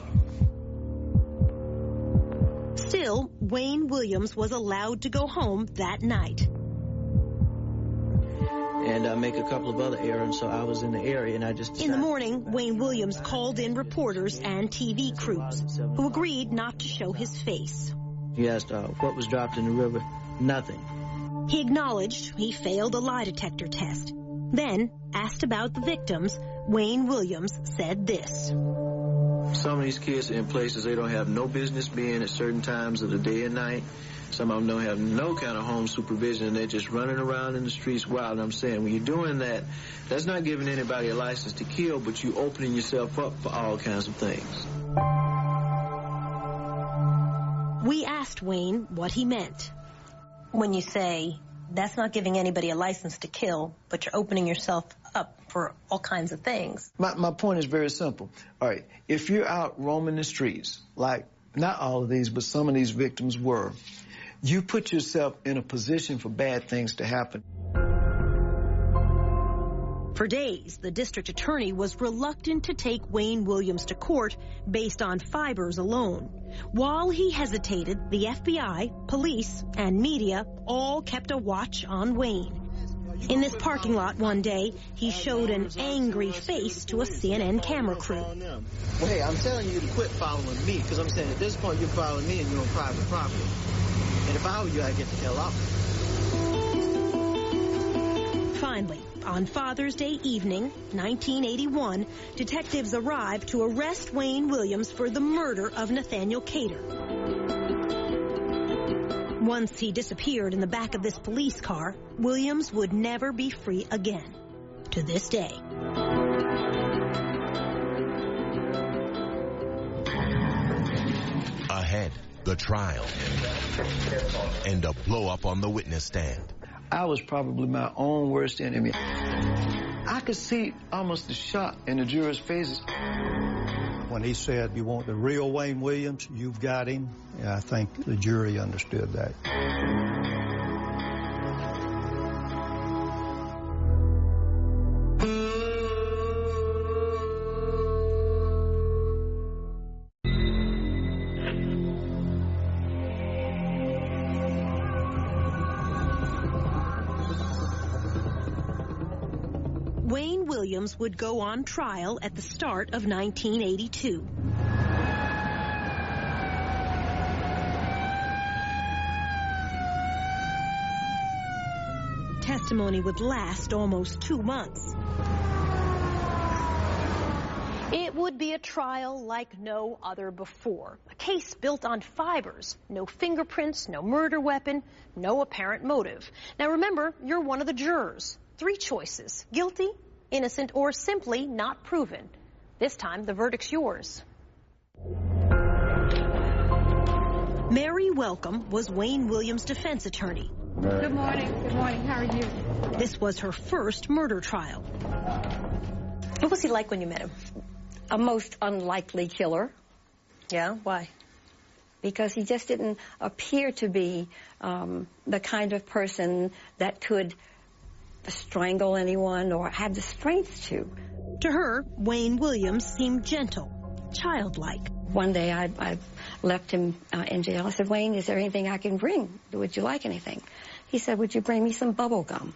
Still, Wayne Williams was allowed to go home that night. And I make a couple of other errands, so I was in the area, and I just decided. In the morning, Wayne Williams called in reporters and TV crews, who agreed not to show his face. He asked what was dropped in the river. Nothing. He acknowledged he failed a lie detector test. Then, asked about the victims, Wayne Williams said this. Some of these kids are in places they don't have no business being at certain times of the day and night. Some of them don't have no kind of home supervision, and they're just running around in the streets wild. And I'm saying, when you're doing that, that's not giving anybody a license to kill, but you're opening yourself up for all kinds of things. We asked Wayne what he meant. When you say, that's not giving anybody a license to kill, but you're opening yourself up for all kinds of things. My point is very simple. All right, if you're out roaming the streets, like not all of these, but some of these victims were, you put yourself in a position for bad things to happen. For days, the district attorney was reluctant to take Wayne Williams to court based on fibers alone. While he hesitated, the FBI, police, and media all kept a watch on Wayne. In this parking lot one day, he showed an angry face to a CNN camera crew. Well, hey, I'm telling you to quit following me, because I'm saying at this point you're following me and you're on private property. And if I were you, I'd get the hell out. Finally, on Father's Day evening, 1981, detectives arrived to arrest Wayne Williams for the murder of Nathaniel Cater. Once he disappeared in the back of this police car, Williams would never be free again. To this day. Ahead, the trial and a blow-up on the witness stand. I was probably my own worst enemy. I could see almost the shock in the jurors' faces. When he said, you want the real Wayne Williams, you've got him, I think the jury understood that. Wayne Williams would go on trial at the start of 1982. testimony would last almost 2 months. It would be a trial like no other before. A case built on fibers. No fingerprints, no murder weapon, no apparent motive. Now remember, you're one of the jurors. 3 choices: guilty, innocent, or simply not proven. This time, the verdict's yours. Mary Welcome was Wayne Williams' defense attorney. Good morning. Good morning. How are you? This was her first murder trial. What was he like when you met him? A most unlikely killer. Yeah? Why? Because he just didn't appear to be the kind of person that could strangle anyone or have the strength to. To her, Wayne Williams seemed gentle, childlike. One day I left him in jail. I said, Wayne, is there anything I can bring? Would you like anything? He said, would you bring me some bubble gum?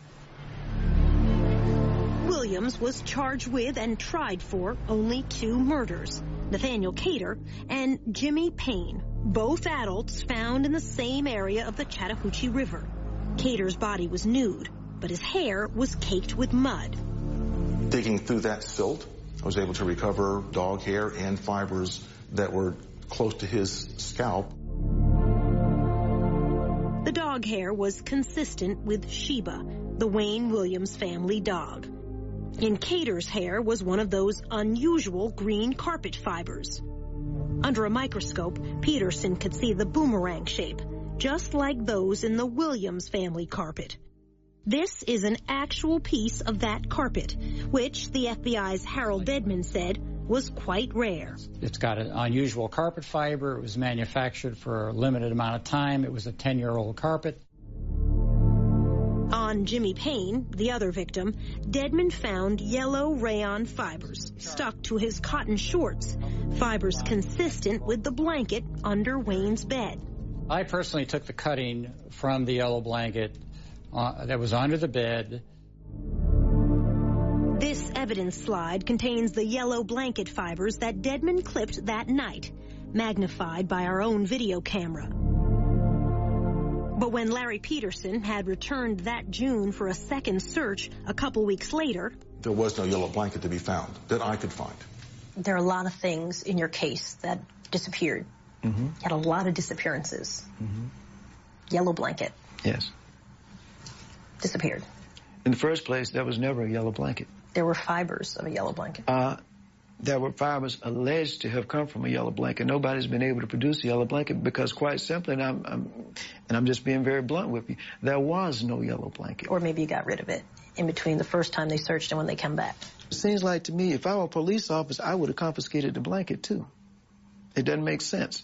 Williams was charged with and tried for only 2 murders: Nathaniel Cater and Jimmy Payne, both adults found in the same area of the Chattahoochee River. Cater's body was nude, but his hair was caked with mud. Digging through that silt, I was able to recover dog hair and fibers that were close to his scalp. The dog hair was consistent with Sheba, the Wayne Williams family dog. In Cater's hair was one of those unusual green carpet fibers. Under a microscope, Peterson could see the boomerang shape, just like those in the Williams family carpet. This is an actual piece of that carpet, which the FBI's Harold Dedman said was quite rare. It's got an unusual carpet fiber. It was manufactured for a limited amount of time. It was a 10-year-old carpet. On Jimmy Payne, the other victim, Dedman found yellow rayon fibers stuck to his cotton shorts, fibers consistent with the blanket under Wayne's bed. I personally took the cutting from the yellow blanket that was under the bed. This evidence slide contains the yellow blanket fibers that Dedman clipped that night, magnified by our own video camera. But when Larry Peterson had returned that June for a second search a couple weeks later, there was no yellow blanket to be found that I could find. There are a lot of things in your case that disappeared. Mm-hmm. You had a lot of disappearances. Mm-hmm. Yellow blanket. Yes. Disappeared. In the first place, there was never a yellow blanket. There were fibers of a yellow blanket. There were fibers alleged to have come from a yellow blanket. Nobody's been able to produce a yellow blanket because, quite simply, and I'm just being very blunt with you, there was no yellow blanket. Or maybe you got rid of it in between the first time they searched and when they come back. It seems like to me, if I were a police officer, I would have confiscated the blanket too. It doesn't make sense.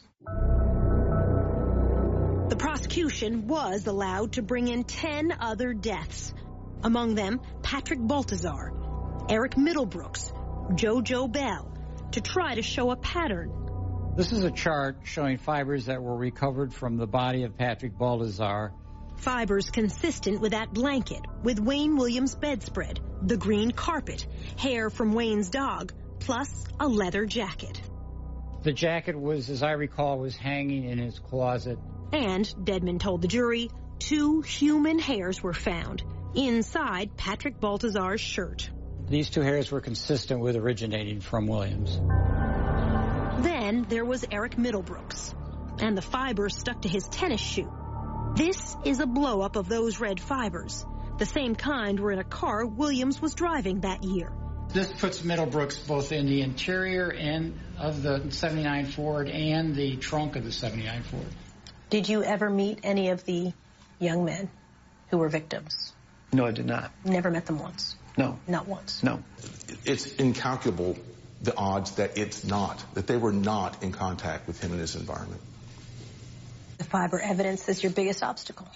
The prosecution was allowed to bring in 10 other deaths. Among them, Patrick Baltazar, Eric Middlebrooks, JoJo Bell, to try to show a pattern. This is a chart showing fibers that were recovered from the body of Patrick Baltazar. Fibers consistent with that blanket, with Wayne Williams' bedspread, the green carpet, hair from Wayne's dog, plus a leather jacket. The jacket was, as I recall, was hanging in his closet. And, Dedman told the jury, 2 human hairs were found inside Patrick Baltazar's shirt. These 2 hairs were consistent with originating from Williams. Then there was Eric Middlebrooks, and the fibers stuck to his tennis shoe. This is a blow-up of those red fibers. The same kind were in a car Williams was driving that year. This puts Middlebrooks both in the interior and of the 79 Ford and the trunk of the 79 Ford. Did you ever meet any of the young men who were victims? No, I did not. Never met them once? No. Not once? No. It's incalculable, the odds that they were not in contact with him in his environment. The fiber evidence is your biggest obstacle.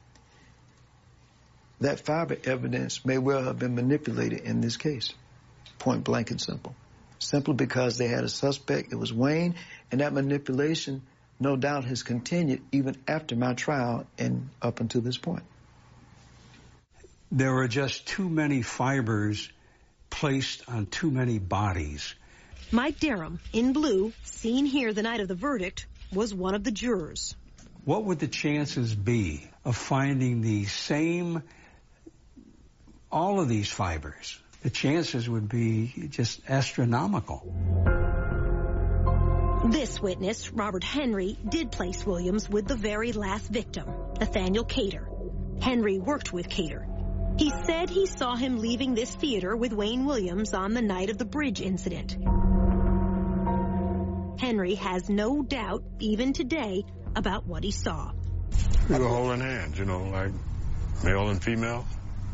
That fiber evidence may well have been manipulated in this case. Point blank and simple. Simply because they had a suspect, it was Wayne, and that manipulation no doubt has continued even after my trial and up until this point. There were just too many fibers placed on too many bodies. Mike Derham, in blue, seen here the night of the verdict, was one of the jurors. What would the chances be of finding the same all of these fibers, the chances would be just astronomical. This witness, Robert Henry, did place Williams with the very last victim, Nathaniel Cater. Henry worked with Cater. He said he saw him leaving this theater with Wayne Williams on the night of the bridge incident. Henry has no doubt, even today, about what he saw. We were holding hands, you know, like male and female.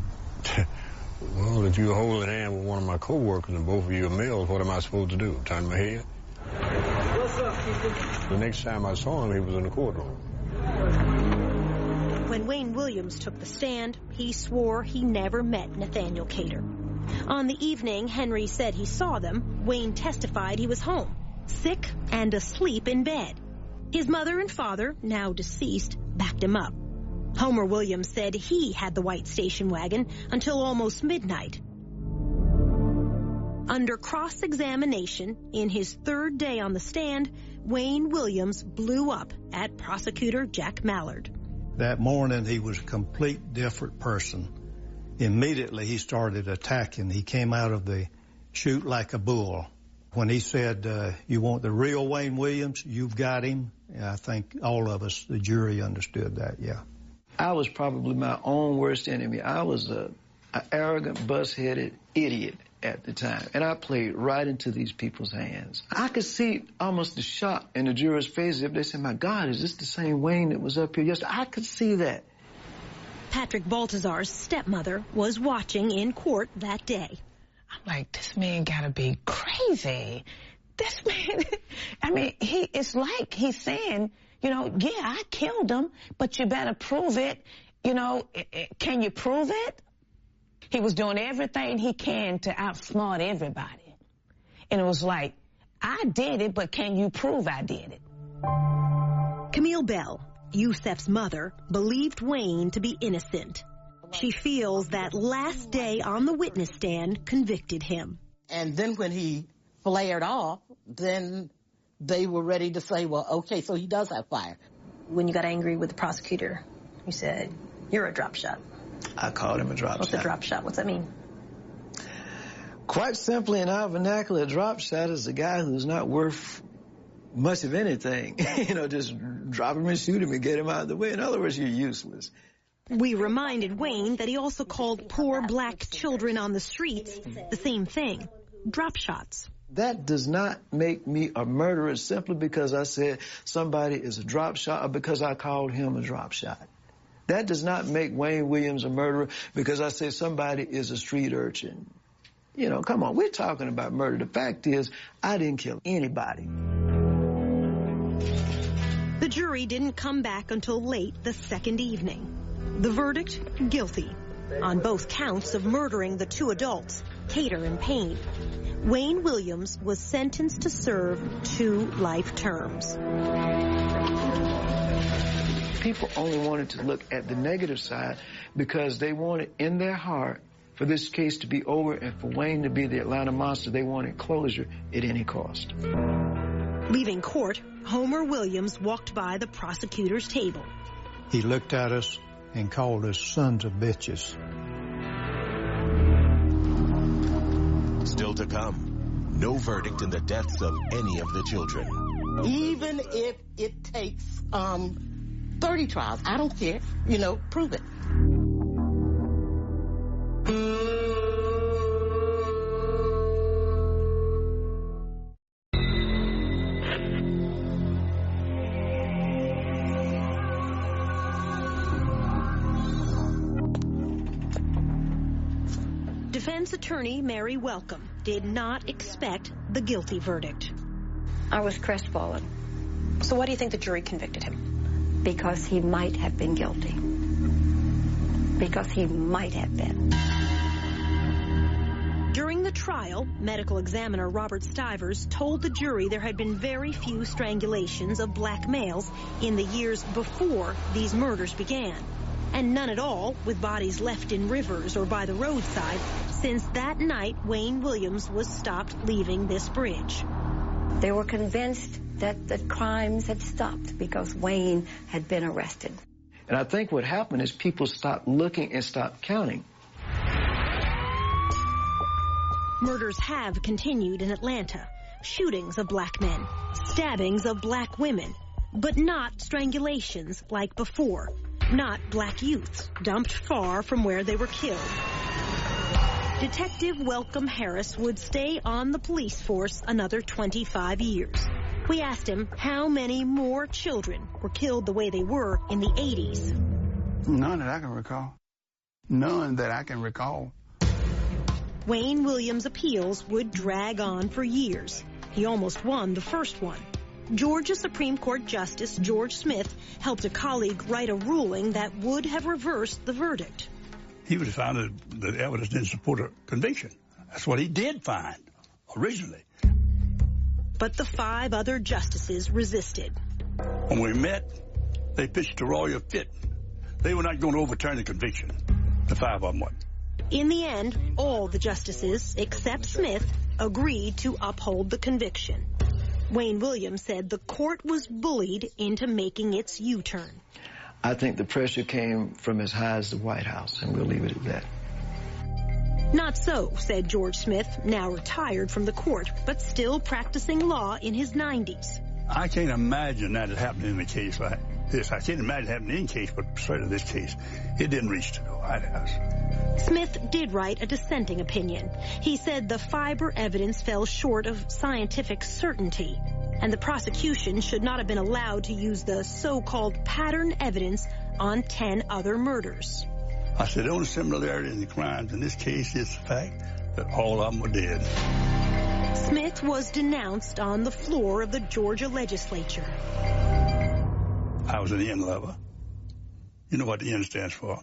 Well, if you hold a hand with one of my co-workers and both of you are males, what am I supposed to do? Turn my head? What's up, people? The next time I saw him, he was in the courtroom. When Wayne Williams took the stand, he swore he never met Nathaniel Cater. On the evening Henry said he saw them, Wayne testified he was home, sick and asleep in bed. His mother and father, now deceased, backed him up. Homer Williams said he had the white station wagon until almost midnight. Under cross-examination, in his third day on the stand, Wayne Williams blew up at prosecutor Jack Mallard. That morning, he was a complete different person. Immediately, he started attacking. He came out of the chute like a bull. When he said, you want the real Wayne Williams, you've got him. I think all of us, the jury, understood that, yeah. I was probably my own worst enemy. I was an arrogant, bus-headed idiot at the time, and I played right into these people's hands. I could see almost the shock in the jurors' faces if they said, my God, is this the same Wayne that was up here yesterday? I could see that. Patrick Baltazar's stepmother was watching in court that day. I'm like, this man gotta be crazy. This man, I mean, it's like he's saying, you know, yeah, I killed him, but you better prove it. You know, can you prove it? He was doing everything he can to outsmart everybody. And it was like, I did it, but can you prove I did it? Camille Bell, Yusef's mother, believed Wayne to be innocent. She feels that last day on the witness stand convicted him. And then when he flared off, then they were ready to say, well, okay, so he does have fire. When you got angry with the prosecutor, you said, you're a drop shot. I called him a drop shot. What's a drop shot? What's that mean? Quite simply, in our vernacular, a drop shot is a guy who's not worth much of anything. You know, just drop him and shoot him and get him out of the way. In other words, you're useless. We reminded Wayne that he also called poor black children on the streets the same thing, drop shots. That does not make me a murderer simply because I said somebody is a drop shot or because I called him a drop shot. That does not make Wayne Williams a murderer because I say somebody is a street urchin. You know, come on, we're talking about murder. The fact is, I didn't kill anybody. The jury didn't come back until late the second evening. The verdict, guilty, on both counts of murdering the two adults, Cater and Payne. Wayne Williams was sentenced to serve 2 life terms. People only wanted to look at the negative side because they wanted in their heart for this case to be over and for Wayne to be the Atlanta monster. They wanted closure at any cost. Leaving court, Homer Williams walked by the prosecutor's table. He looked at us and called us sons of bitches. Still to come, no verdict in the deaths of any of the children. Even if it takes 30 trials, I don't care. You know, prove it. Defense attorney Mary Welcome did not expect the guilty verdict. I was crestfallen. So why do you think the jury convicted him? Because he might have been guilty. Because he might have been. During the trial, medical examiner Robert Stivers told the jury there had been very few strangulations of black males in the years before these murders began, and none at all with bodies left in rivers or by the roadside since that night Wayne Williams was stopped leaving this bridge. They were convinced that the crimes had stopped because Wayne had been arrested. And I think what happened is people stopped looking and stopped counting. Murders have continued in Atlanta. Shootings of black men, stabbings of black women, but not strangulations like before. Not black youths dumped far from where they were killed. Detective Welcome Harris would stay on the police force another 25 years. We asked him how many more children were killed the way they were in the 80s. None that I can recall. None that I can recall. Wayne Williams' appeals would drag on for years. He almost won the first one. Georgia Supreme Court Justice George Smith helped a colleague write a ruling that would have reversed the verdict. He would have found that the evidence didn't support a conviction. That's what he did find originally. But the 5 other justices resisted. When we met, they pitched a royal fit. They were not going to overturn the conviction. The 5 of them wasn't. In the end, all the justices, except Smith, agreed to uphold the conviction. Wayne Williams said the court was bullied into making its U-turn. I think the pressure came from as high as the White House, and we'll leave it at that. Not so, said George Smith, now retired from the court, but still practicing law in his 90s. I can't imagine that had happened in a case like this. I can't imagine it happened in any case, but certainly this case, it didn't reach to the White House. Smith did write a dissenting opinion. He said the fiber evidence fell short of scientific certainty, and the prosecution should not have been allowed to use the so-called pattern evidence on 10 other murders. I said the only similarity in the crimes in this case is the fact that all of them were dead. Smith was denounced on the floor of the Georgia legislature. I was an N lover. You know what the N stands for.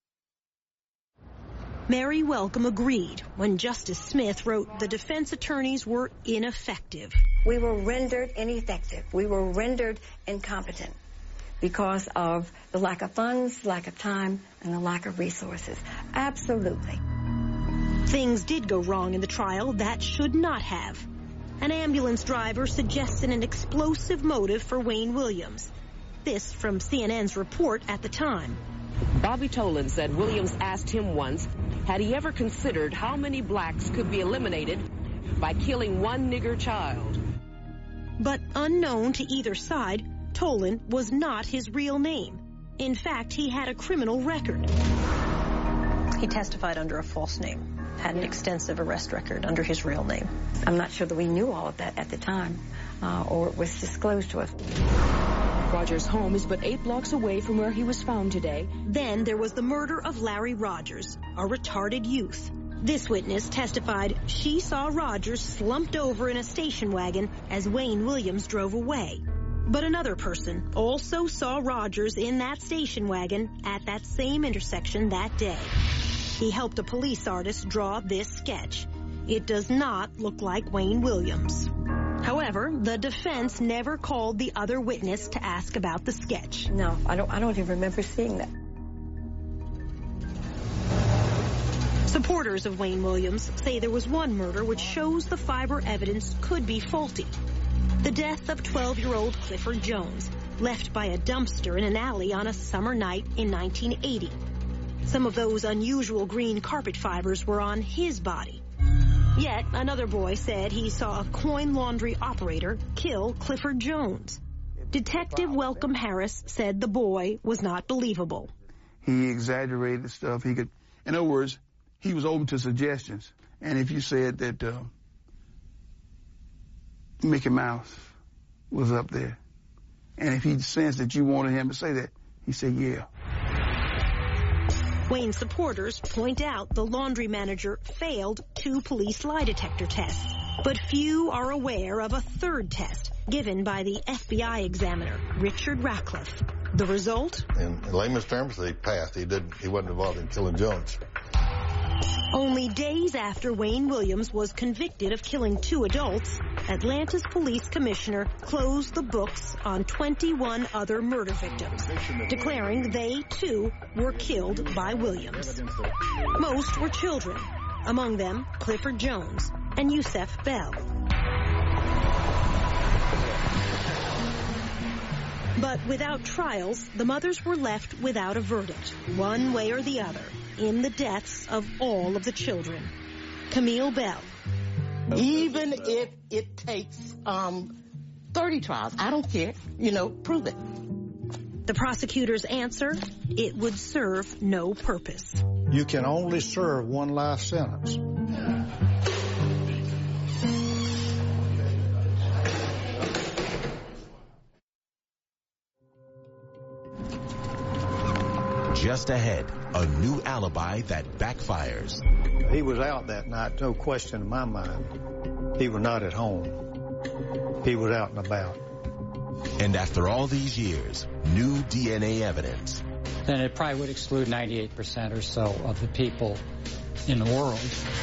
Mary Welcome agreed when Justice Smith wrote the defense attorneys were ineffective. We were rendered ineffective. We were rendered incompetent because of the lack of funds, lack of time, and the lack of resources. Absolutely. Things did go wrong in the trial that should not have. An ambulance driver suggested an explosive motive for Wayne Williams. This from CNN's report at the time. Bobby Tolan said Williams asked him once, had he ever considered how many blacks could be eliminated by killing one nigger child? But unknown to either side, Tolan was not his real name. In fact, he had a criminal record. He testified under a false name, had an extensive arrest record under his real name. I'm not sure that we knew all of that at the time, or it was disclosed to us. Rogers' home is but 8 blocks away from where he was found today. Then there was the murder of Larry Rogers, a retarded youth. This witness testified she saw Rogers slumped over in a station wagon as Wayne Williams drove away. But another person also saw Rogers in that station wagon at that same intersection that day. He helped a police artist draw this sketch. It does not look like Wayne Williams. However, the defense never called the other witness to ask about the sketch. No, I don't even remember seeing that. Supporters of Wayne Williams say there was one murder which shows the fiber evidence could be faulty. The death of 12-year-old Clifford Jones, left by a dumpster in an alley on a summer night in 1980. Some of those unusual green carpet fibers were on his body. Yet another boy said he saw a coin laundry operator kill Clifford Jones. Detective Welcome Harris said the boy was not believable. He exaggerated stuff. In other words, he was open to suggestions. And if you said that Mickey Mouse was up there, and if he sensed that you wanted him to say that, he said, yeah. Wayne's supporters point out the laundry manager failed 2 police lie detector tests, but few are aware of a third test given by the FBI examiner, Richard Ratcliffe. The result? In layman's terms, he passed. He wasn't involved in killing Jones. Only days after Wayne Williams was convicted of killing 2 adults, Atlanta's police commissioner closed the books on 21 other murder victims, declaring they, too, were killed by Williams. Most were children, among them Clifford Jones and Yusef Bell. But without trials, the mothers were left without a verdict, one way or the other, in the deaths of all of the children. Camille Bell. Even if it takes 30 trials, I don't care. Prove it. The prosecutor's answer, it would serve no purpose. You can only serve one life sentence. Just ahead, a new alibi that backfires. He was out that night, no question in my mind. He was not at home. He was out and about. And after all these years, new DNA evidence. Then it probably would exclude 98% or so of the people in the world.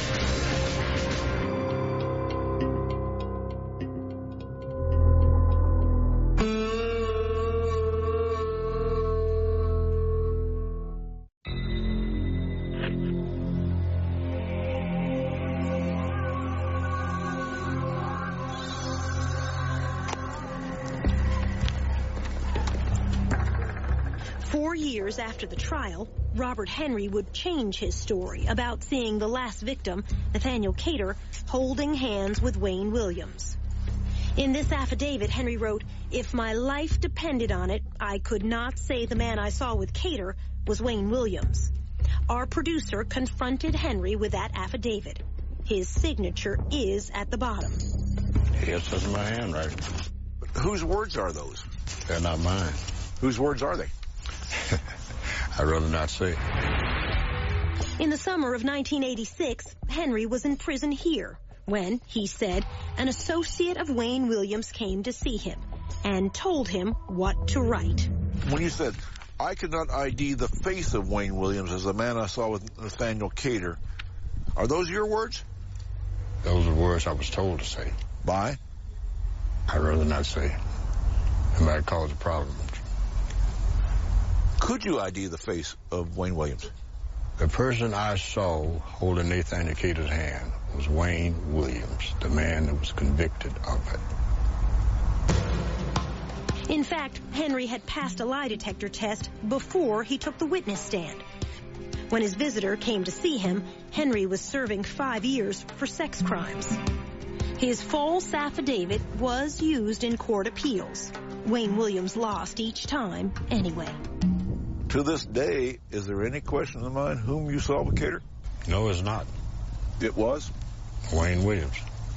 After the trial, Robert Henry would change his story about seeing the last victim, Nathaniel Cater, holding hands with Wayne Williams. In this affidavit, Henry wrote, "If my life depended on it, I could not say the man I saw with Cater was Wayne Williams." Our producer confronted Henry with that affidavit. His signature is at the bottom. Yes, that's my handwriting. Whose words are those? They're not mine. Whose words are they? I'd rather not say. In the summer of 1986, Henry was in prison here when, he said, an associate of Wayne Williams came to see him and told him what to write. When you said, "I could not ID the face of Wayne Williams as the man I saw with Nathaniel Cater," are those your words? Those are words I was told to say. By? I'd rather not say. It might cause a problem. Could you ID the face of Wayne Williams? The person I saw holding Nathaniel Cater's hand was Wayne Williams, the man that was convicted of it. In fact, Henry had passed a lie detector test before he took the witness stand. When his visitor came to see him, Henry was serving 5 years for sex crimes. His false affidavit was used in court appeals. Wayne Williams lost each time anyway. To this day, is there any question in the mind whom you saw with Cater? No, it's not. It was? Wayne Williams.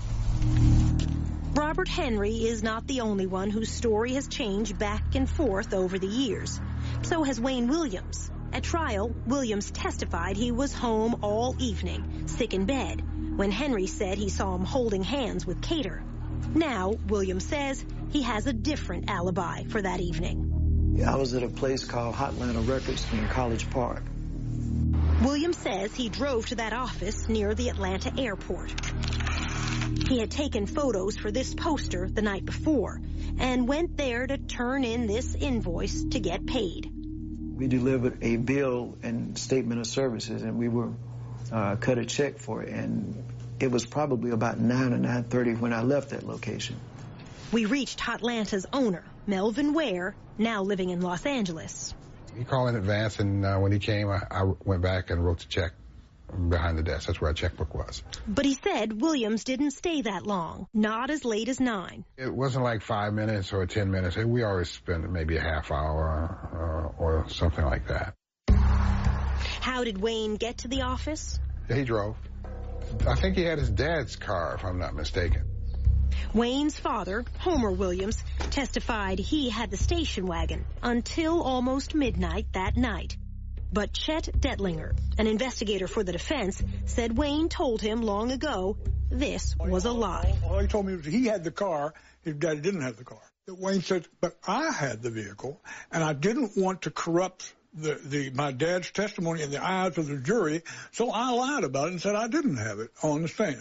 Robert Henry is not the only one whose story has changed back and forth over the years. So has Wayne Williams. At trial, Williams testified he was home all evening, sick in bed, when Henry said he saw him holding hands with Cater. Now, Williams says he has a different alibi for that evening. I was at a place called Hotlanta Records in College Park. Williams says he drove to that office near the Atlanta airport. He had taken photos for this poster the night before and went there to turn in this invoice to get paid. We delivered a bill and statement of services, and we were cut a check for it, and it was probably about 9 or 9:30 when I left that location. We reached Hotlanta's owner, Melvin Ware, now living in Los Angeles. He called in advance, and when he came, I went back and wrote the check behind the desk. That's where our checkbook was. But he said Williams didn't stay that long, not as late as 9. It wasn't like 5 minutes or 10 minutes. We always spent maybe a half hour or something like that. How did Wayne get to the office? He drove. I think he had his dad's car, if I'm not mistaken. Wayne's father, Homer Williams, testified he had the station wagon until almost midnight that night. But Chet Detlinger, an investigator for the defense, said Wayne told him long ago this was a lie. All he told me was he had the car, his daddy didn't have the car. Wayne said, but I had the vehicle, and I didn't want to corrupt my dad's testimony in the eyes of the jury, so I lied about it and said I didn't have it on the stand.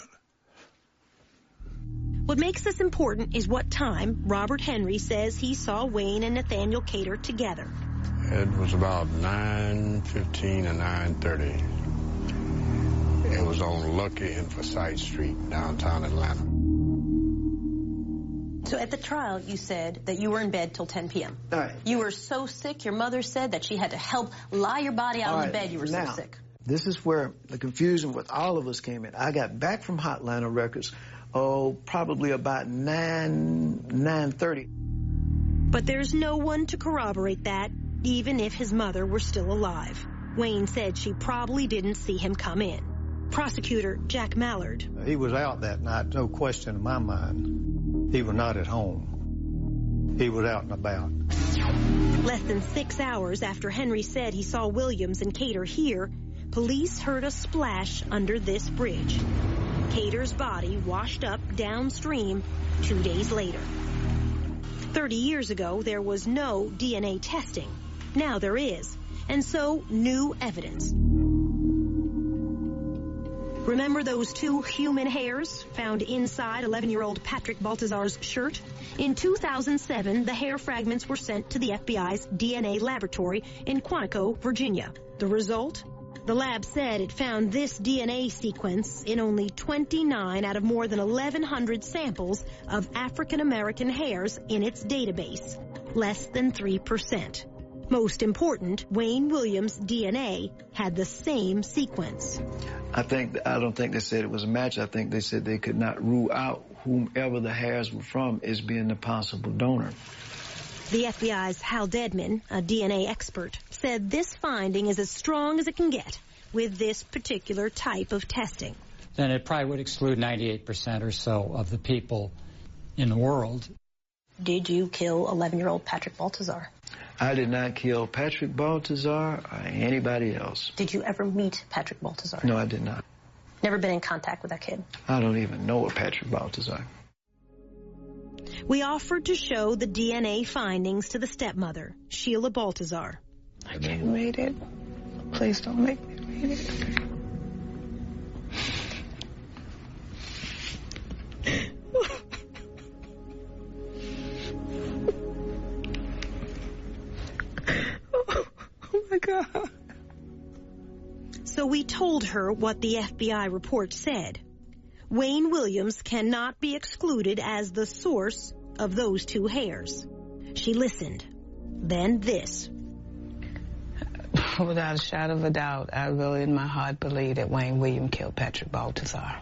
What makes this important is what time Robert Henry says he saw Wayne and Nathaniel Cater together. It was about 9:15 and 9:30. It was on Lucky and Forsyth Street, downtown Atlanta. So at the trial, you said that you were in bed till 10 p.m. All right. You were so sick, your mother said that she had to help lie your body out of the bed. You were so sick. This is where the confusion with all of us came in. I got back from Hotlanta Records, probably about 9:30. But there's no one to corroborate that, even if his mother were still alive. Wayne said she probably didn't see him come in. Prosecutor Jack Mallard. He was out that night, no question in my mind. He was not at home. He was out and about. Less than 6 hours after Henry said he saw Williams and Cater here, police heard a splash under this bridge. Cater's body washed up downstream 2 days later. 30 years ago, there was no DNA testing. Now there is, and so new evidence. Remember those 2 human hairs found inside 11-year-old Patrick Baltazar's shirt? In 2007, the hair fragments were sent to the FBI's DNA laboratory in Quantico, Virginia. The result? The lab said it found this DNA sequence in only 29 out of more than 1,100 samples of African-American hairs in its database, less than 3%. Most important, Wayne Williams' DNA had the same sequence. I don't think they said it was a match. I think they said they could not rule out whomever the hairs were from as being the possible donor. The FBI's Hal Dedman, a DNA expert, said this finding is as strong as it can get with this particular type of testing. Then it probably would exclude 98% or so of the people in the world. Did you kill 11-year-old Patrick Baltazar? I did not kill Patrick Baltazar or anybody else. Did you ever meet Patrick Baltazar? No, I did not. Never been in contact with that kid? I don't even know a Patrick Baltazar. We offered to show the DNA findings to the stepmother, Sheila Baltazar. I can't read it. Please don't make me read it. Oh my God. So we told her what the FBI report said. Wayne Williams cannot be excluded as the source of those 2 hairs. She listened. Then this. Without a shadow of a doubt, I really in my heart believe that Wayne Williams killed Patrick Baltazar.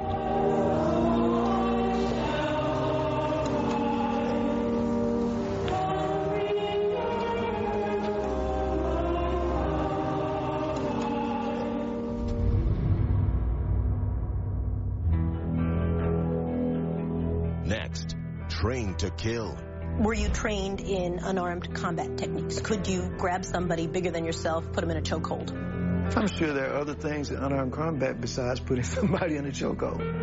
Next, Trained to Kill. Were you trained in unarmed combat techniques? Could you grab somebody bigger than yourself, put them in a chokehold? I'm sure there are other things in unarmed combat besides putting somebody in a chokehold.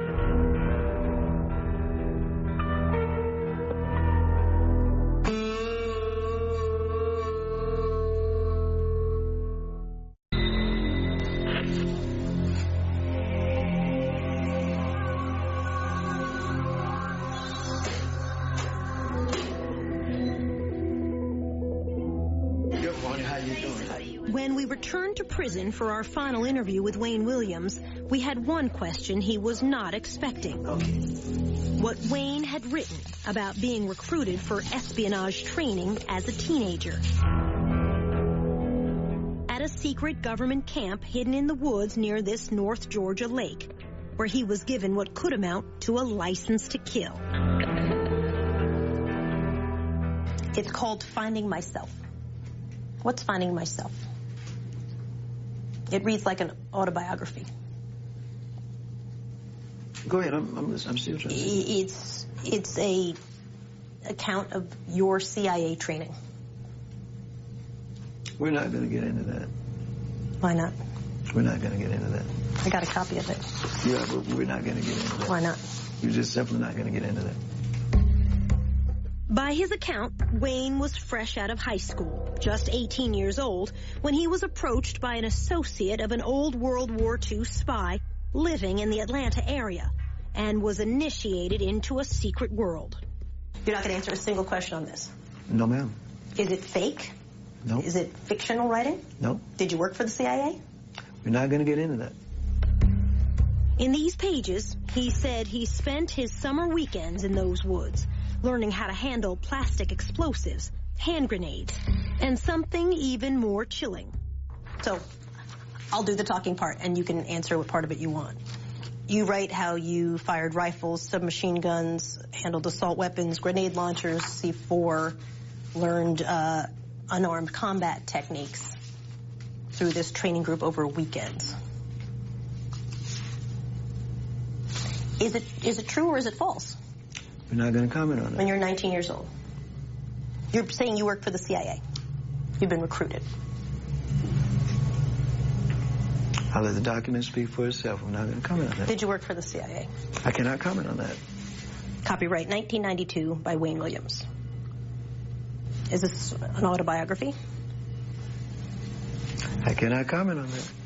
When we returned to prison for our final interview with Wayne Williams, we had one question he was not expecting. What Wayne had written about being recruited for espionage training as a teenager. At a secret government camp hidden in the woods near this North Georgia lake, where he was given what could amount to a license to kill. It's called Finding Myself. What's Finding Myself? It reads like an autobiography. Go ahead, I'm still trying to... It's a account of your CIA training. We're not going to get into that. Why not? We're not going to get into that. I got a copy of it. Yeah, but we're not going to get into that. Why not? You're just simply not going to get into that. By his account, Wayne was fresh out of high school, just 18 years old, when he was approached by an associate of an old World War II spy living in the Atlanta area and was initiated into a secret world. You're not going to answer a single question on this? No, ma'am. Is it fake? No. Is it fictional writing? No. Did you work for the CIA? We're not going to get into that. In these pages, he said he spent his summer weekends in those woods, learning how to handle plastic explosives, hand grenades, and something even more chilling. So, I'll do the talking part, and you can answer what part of it you want. You write how you fired rifles, submachine guns, handled assault weapons, grenade launchers, C4, learned unarmed combat techniques through this training group over weekends. Is it true or is it false? We're not going to comment on it. When you're 19 years old. You're saying you work for the CIA. You've been recruited. I'll let the document speak for itself. I'm not going to comment on that. Did you work for the CIA? I cannot comment on that. Copyright 1992 by Wayne Williams. Is this an autobiography? I cannot comment on that.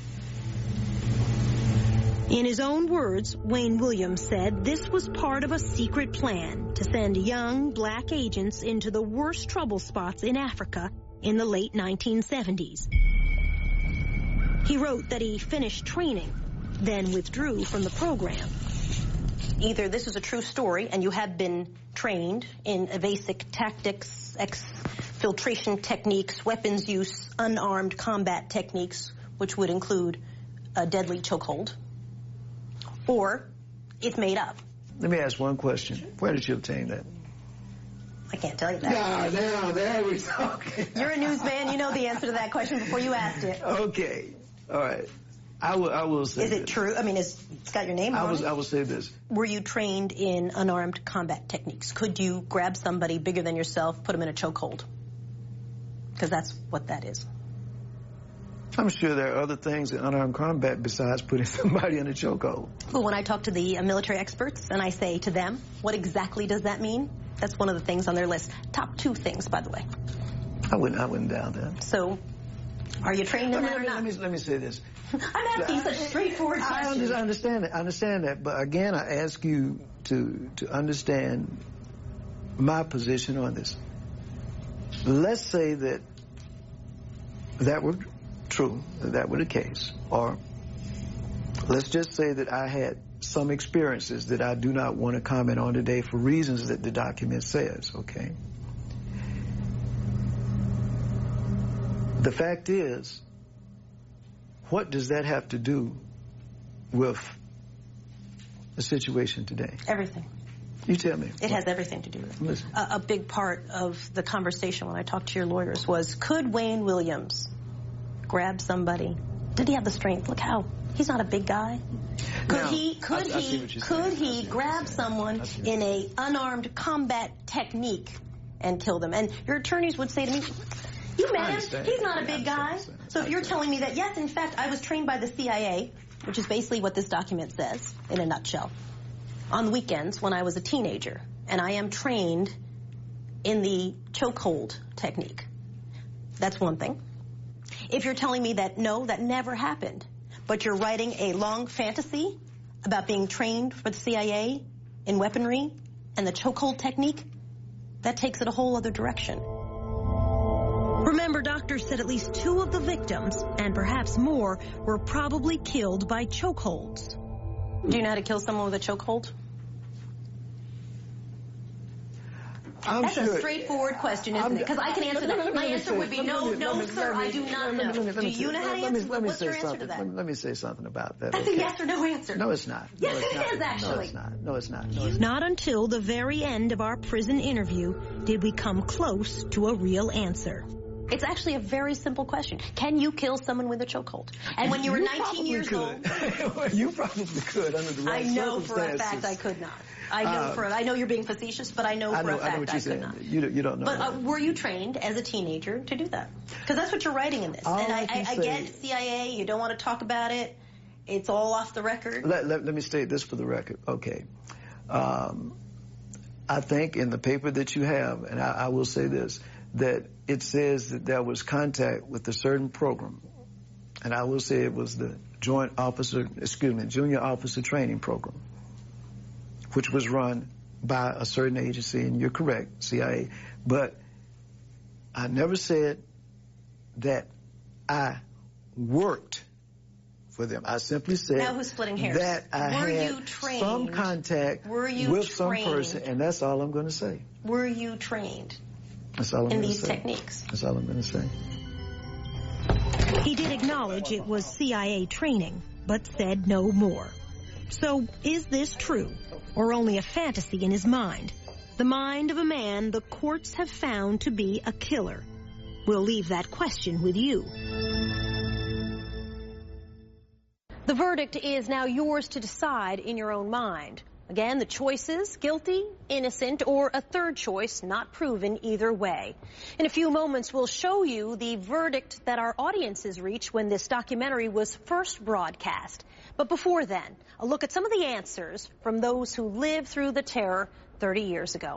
In his own words, Wayne Williams said this was part of a secret plan to send young black agents into the worst trouble spots in Africa in the late 1970s. He wrote that he finished training, then withdrew from the program. Either this is a true story and you have been trained in evasive tactics, exfiltration techniques, weapons use, unarmed combat techniques, which would include a deadly chokehold, or it's made up. Let me ask one question. Where did you obtain that? I can't tell you that. No, there we go. You're a newsman. You know the answer to that question before you asked it. Okay. All right. I will say Is it true? I mean, it's got your name on it. I will say this. Were you trained in unarmed combat techniques? Could you grab somebody bigger than yourself, put them in a chokehold? Because that's what that is. I'm sure there are other things in unarmed combat besides putting somebody in a chokehold. But when I talk to the military experts and I say to them, what exactly does that mean? That's one of the things on their list. Top 2 things, by the way. I wouldn't doubt that. So, are you trained in that or not? Let me say this. I'm asking such straightforward questions. I understand that. But again, I ask you to understand my position on this. Let's say that were true, that were the case. Or let's just say that I had some experiences that I do not want to comment on today for reasons that the document says, okay? The fact is, what does that have to do with the situation today? Everything. You tell me. It has everything to do with it. Listen. A big part of the conversation when I talked to your lawyers was, could Wayne Williams grab somebody? Did he have the strength? Look how, he's not a big guy. Could he grab someone in a unarmed combat technique and kill them? And your attorneys would say to me, you man, he's not a big guy. So if you're telling me that, yes, in fact, I was trained by the CIA, which is basically what this document says in a nutshell, on weekends when I was a teenager, and I am trained in the chokehold technique. That's one thing. If you're telling me that, no, that never happened, but you're writing a long fantasy about being trained for the CIA in weaponry and the chokehold technique, that takes it a whole other direction. Remember, doctors said at least 2 of the victims, and perhaps more, were probably killed by chokeholds. Do you know how to kill someone with a chokehold? That's a straightforward question, isn't it? Because I can answer that. My answer would be no, sir, I do not know. Do you know how to answer? What's your answer to that? Let me say something about that. That's a yes or no answer. No, it's not. Yes, it is, actually. No, it's not. Not until the very end of our prison interview did we come close to a real answer. It's actually a very simple question. Can you kill someone with a chokehold? And when you were 19 years old... You probably could under the right circumstances. I know for a fact I could not. I know you're being facetious, but I know for a fact I could not. You don't know. But were you trained as a teenager to do that? Because that's what you're writing in this. And I get CIA, you don't want to talk about it. It's all off the record. Let me state this for the record. Okay. I think in the paper that you have, and I will say this, that it says that there was contact with a certain program. And I will say it was the Junior Officer Training Program, which was run by a certain agency, and you're correct, CIA. But I never said that I worked for them. I simply said now who's splitting hairs? That I had some contact with some person, and that's all I'm going to say. Were you trained that's all I'm in these techniques? That's all I'm going to say. He did acknowledge it was CIA training, but said no more. So, is this true, or only a fantasy in his mind? The mind of a man the courts have found to be a killer. We'll leave that question with you. The verdict is now yours to decide in your own mind. Again, the choices: guilty, innocent, or a third choice not proven either way. In a few moments, we'll show you the verdict that our audiences reached when this documentary was first broadcast. But before then, a look at some of the answers from those who lived through the terror 30 years ago.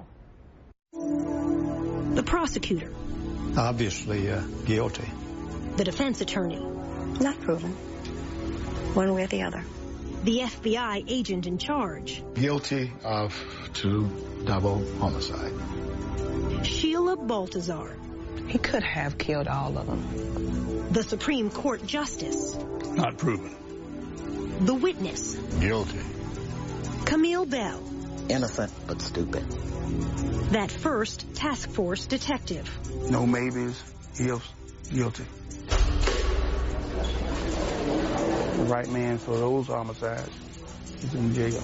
The prosecutor. Obviously guilty. The defense attorney. Not proven. One way or the other. The FBI agent in charge. Guilty of 2 double homicide. Sheila Baltazar. He could have killed all of them. The Supreme Court Justice. Not proven. The witness. Guilty. Camille Bell. Innocent, but stupid. That first task force detective. No maybes, ifs, guilty. The right man for those homicides is in jail.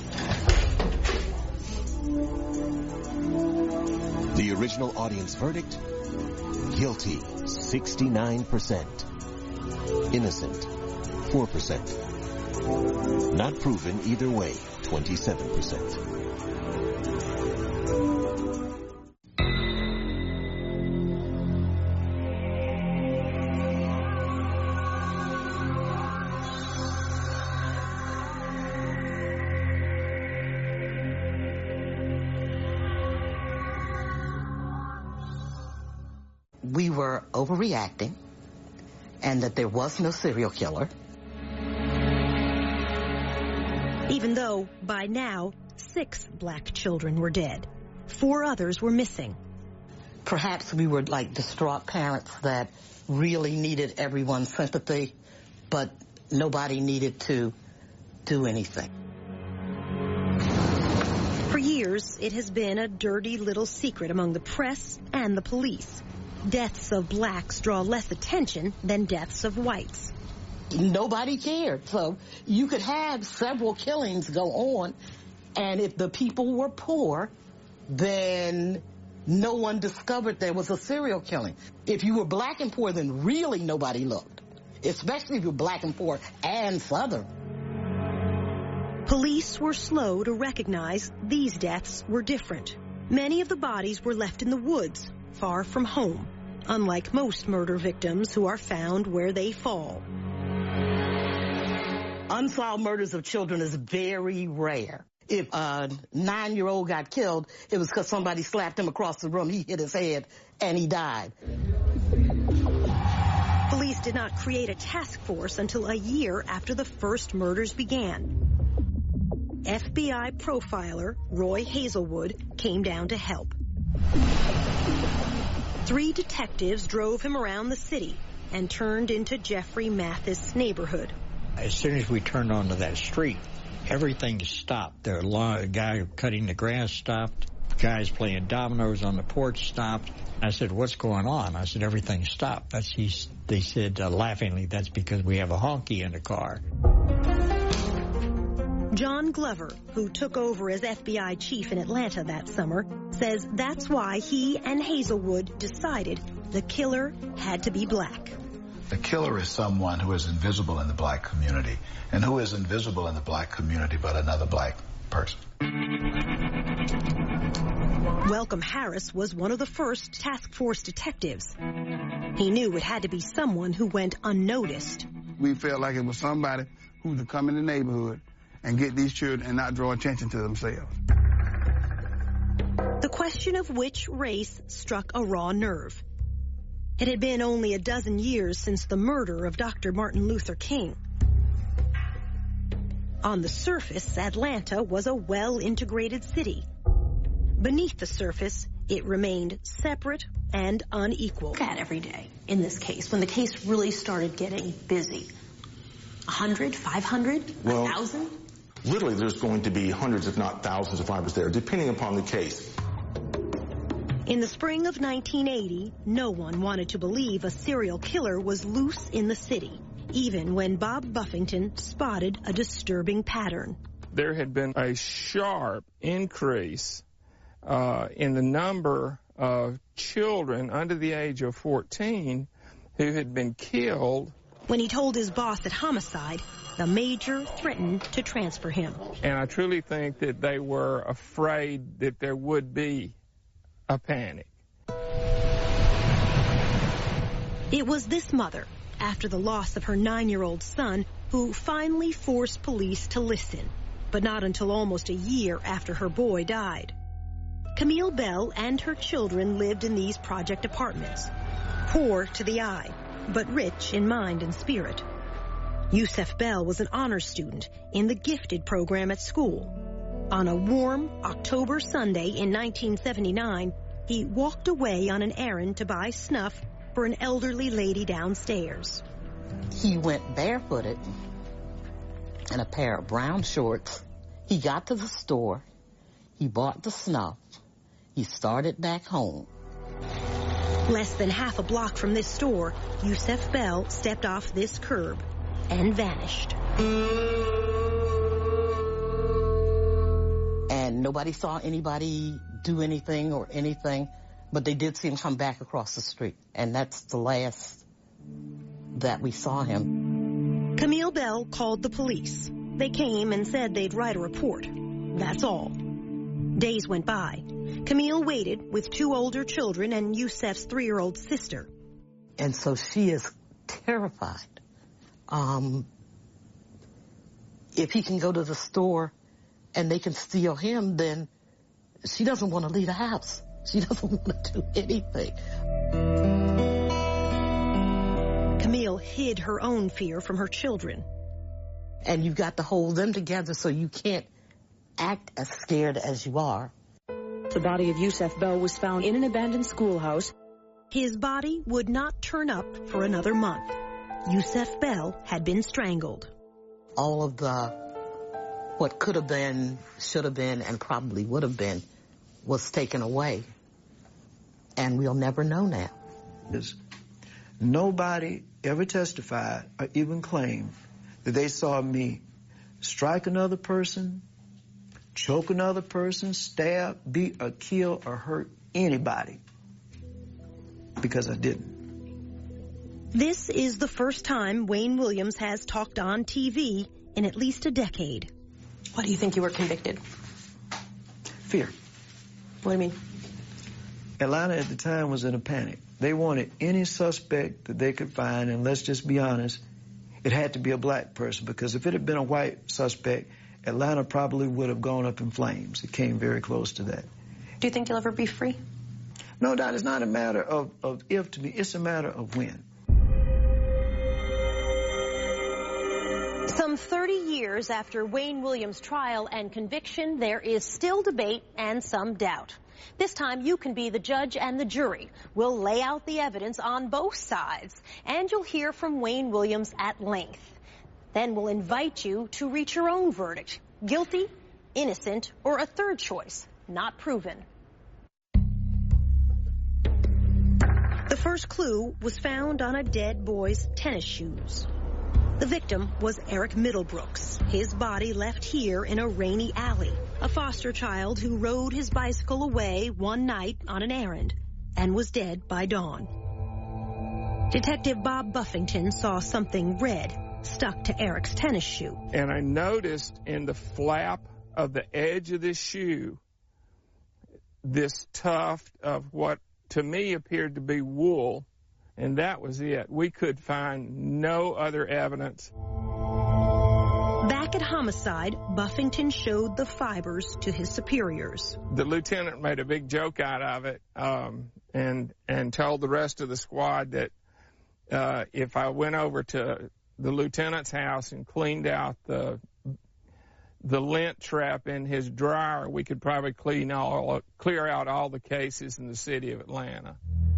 The original audience verdict: guilty, 69%. Innocent, 4%. Not proven either way, 27%. We were overreacting, and that there was no serial killer. Even though, by now, 6 black children were dead. 4 others were missing. Perhaps we were like distraught parents that really needed everyone's sympathy, but nobody needed to do anything. For years, it has been a dirty little secret among the press and the police. Deaths of blacks draw less attention than deaths of whites. Nobody cared. So you could have several killings go on, and if the people were poor, then no one discovered there was a serial killing. If you were black and poor, then really nobody looked, especially if you were black and poor and Southern. Police were slow to recognize these deaths were different. Many of the bodies were left in the woods, far from home, unlike most murder victims who are found where they fall. Unsolved murders of children is very rare. If a 9-year-old got killed, it was because somebody slapped him across the room, he hit his head, and he died. Police did not create a task force until a year after the first murders began. FBI profiler Roy Hazelwood came down to help. 3 detectives drove him around the city and turned into Jeffrey Mathis' neighborhood. As soon as we turned onto that street, everything stopped. The guy cutting the grass stopped. Guys playing dominoes on the porch stopped. I said, "What's going on?" I said, "Everything stopped." They said laughingly, "That's because we have a honky in the car." John Glover, who took over as FBI chief in Atlanta that summer, says that's why he and Hazelwood decided the killer had to be black. The killer is someone who is invisible in the black community. And who is invisible in the black community but another black person? Welcome Harris was one of the first task force detectives. He knew it had to be someone who went unnoticed. We felt like it was somebody who would come in the neighborhood and get these children and not draw attention to themselves. The question of which race struck a raw nerve. It had been only a dozen years since the murder of Dr. Martin Luther King. On the surface, Atlanta was a well-integrated city. Beneath the surface, it remained separate and unequal. Look at every day in this case, when the case really started getting busy. 100, 500, 1,000? Literally, there's going to be hundreds, if not thousands of fibers there, depending upon the case. In the spring of 1980, no one wanted to believe a serial killer was loose in the city, even when Bob Buffington spotted a disturbing pattern. There had been a sharp increase in the number of children under the age of 14 who had been killed. When he told his boss at Homicide, the major threatened to transfer him. And I truly think that they were afraid that there would be a panic. It was this mother, after the loss of her 9-year-old son, who finally forced police to listen, but not until almost a year after her boy died. Camille Bell and her children lived in these project apartments, poor to the eye, but rich in mind and spirit. Yusef Bell was an honors student in the gifted program at school. On a warm October Sunday in 1979, he walked away on an errand to buy snuff for an elderly lady downstairs. He went barefooted in a pair of brown shorts. He got to the store. He bought the snuff. He started back home. Less than half a block from this store, Yusef Bell stepped off this curb and vanished. And nobody saw anybody do anything or anything, but they did see him come back across the street. And that's the last that we saw him. Camille Bell called the police. They came and said they'd write a report. That's all. Days went by. Camille waited with 2 older children and Yusef's 3-year-old sister. And so she is terrified. If he can go to the store and they can steal him, then she doesn't want to leave the house. She doesn't want to do anything. Camille hid her own fear from her children. And you've got to hold them together so you can't act as scared as you are. The body of Yusef Bell was found in an abandoned schoolhouse. His body would not turn up for another month. Yusef Bell had been strangled. All of what could have been, should have been, and probably would have been was taken away. And we'll never know now. Nobody ever testified or even claimed that they saw me strike another person, choke another person, stab, beat, or kill, or hurt anybody. Because I didn't. This is the first time Wayne Williams has talked on TV in at least a decade. Why do you think you were convicted? Fear. What do you mean? Atlanta at the time was in a panic. They wanted any suspect that they could find, and let's just be honest, it had to be a black person, because if it had been a white suspect, Atlanta probably would have gone up in flames. It came very close to that. Do you think you'll ever be free? No, Dot, it's not a matter of if to me, it's a matter of when. Some 30 years after Wayne Williams' trial and conviction, there is still debate and some doubt. This time, you can be the judge and the jury. We'll lay out the evidence on both sides, and you'll hear from Wayne Williams at length. Then we'll invite you to reach your own verdict. Guilty, innocent, or a third choice, not proven. The first clue was found on a dead boy's tennis shoes. The victim was Eric Middlebrooks, his body left here in a rainy alley, a foster child who rode his bicycle away one night on an errand and was dead by dawn. Detective Bob Buffington saw something red stuck to Eric's tennis shoe. And I noticed in the flap of the edge of this shoe this tuft of what to me appeared to be wool. And that was it. We could find no other evidence. Back at Homicide, Buffington showed the fibers to his superiors. The lieutenant made a big joke out of it and told the rest of the squad that if I went over to the lieutenant's house and cleaned out the lint trap in his dryer, we could probably clear out all the cases in the city of Atlanta.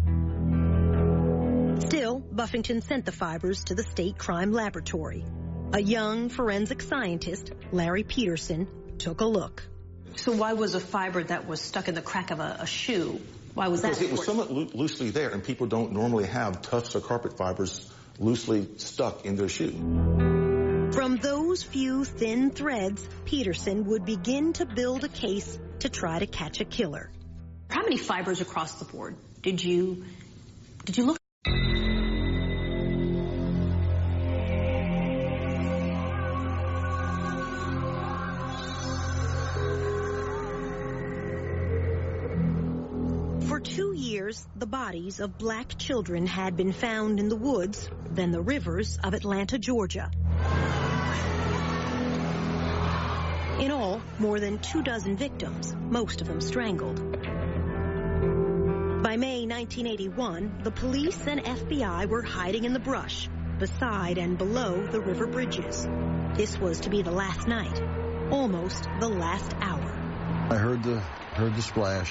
Still, Buffington sent the fibers to the state crime laboratory. A young forensic scientist, Larry Peterson, took a look. So why was a fiber that was stuck in the crack of a shoe Why was that? Because it was somewhat loosely there, and people don't normally have tufts or carpet fibers loosely stuck in their shoe. From those few thin threads, Peterson would begin to build a case to try to catch a killer. How many fibers across the board did you look? For 2 years, the bodies of black children had been found in the woods, then the rivers of Atlanta, Georgia. In all, more than 24 victims, most of them strangled. By May 1981, the police and FBI were hiding in the brush, beside and below the river bridges. This was to be the last night, almost the last hour. I heard the splash.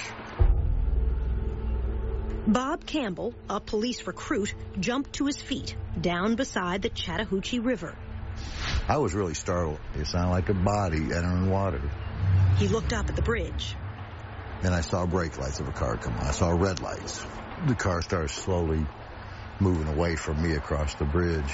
Bob Campbell, a police recruit, jumped to his feet, down beside the Chattahoochee River. I was really startled. It sounded like a body entering water. He looked up at the bridge. And I saw brake lights of a car come on. I saw red lights. The car started slowly moving away from me across the bridge.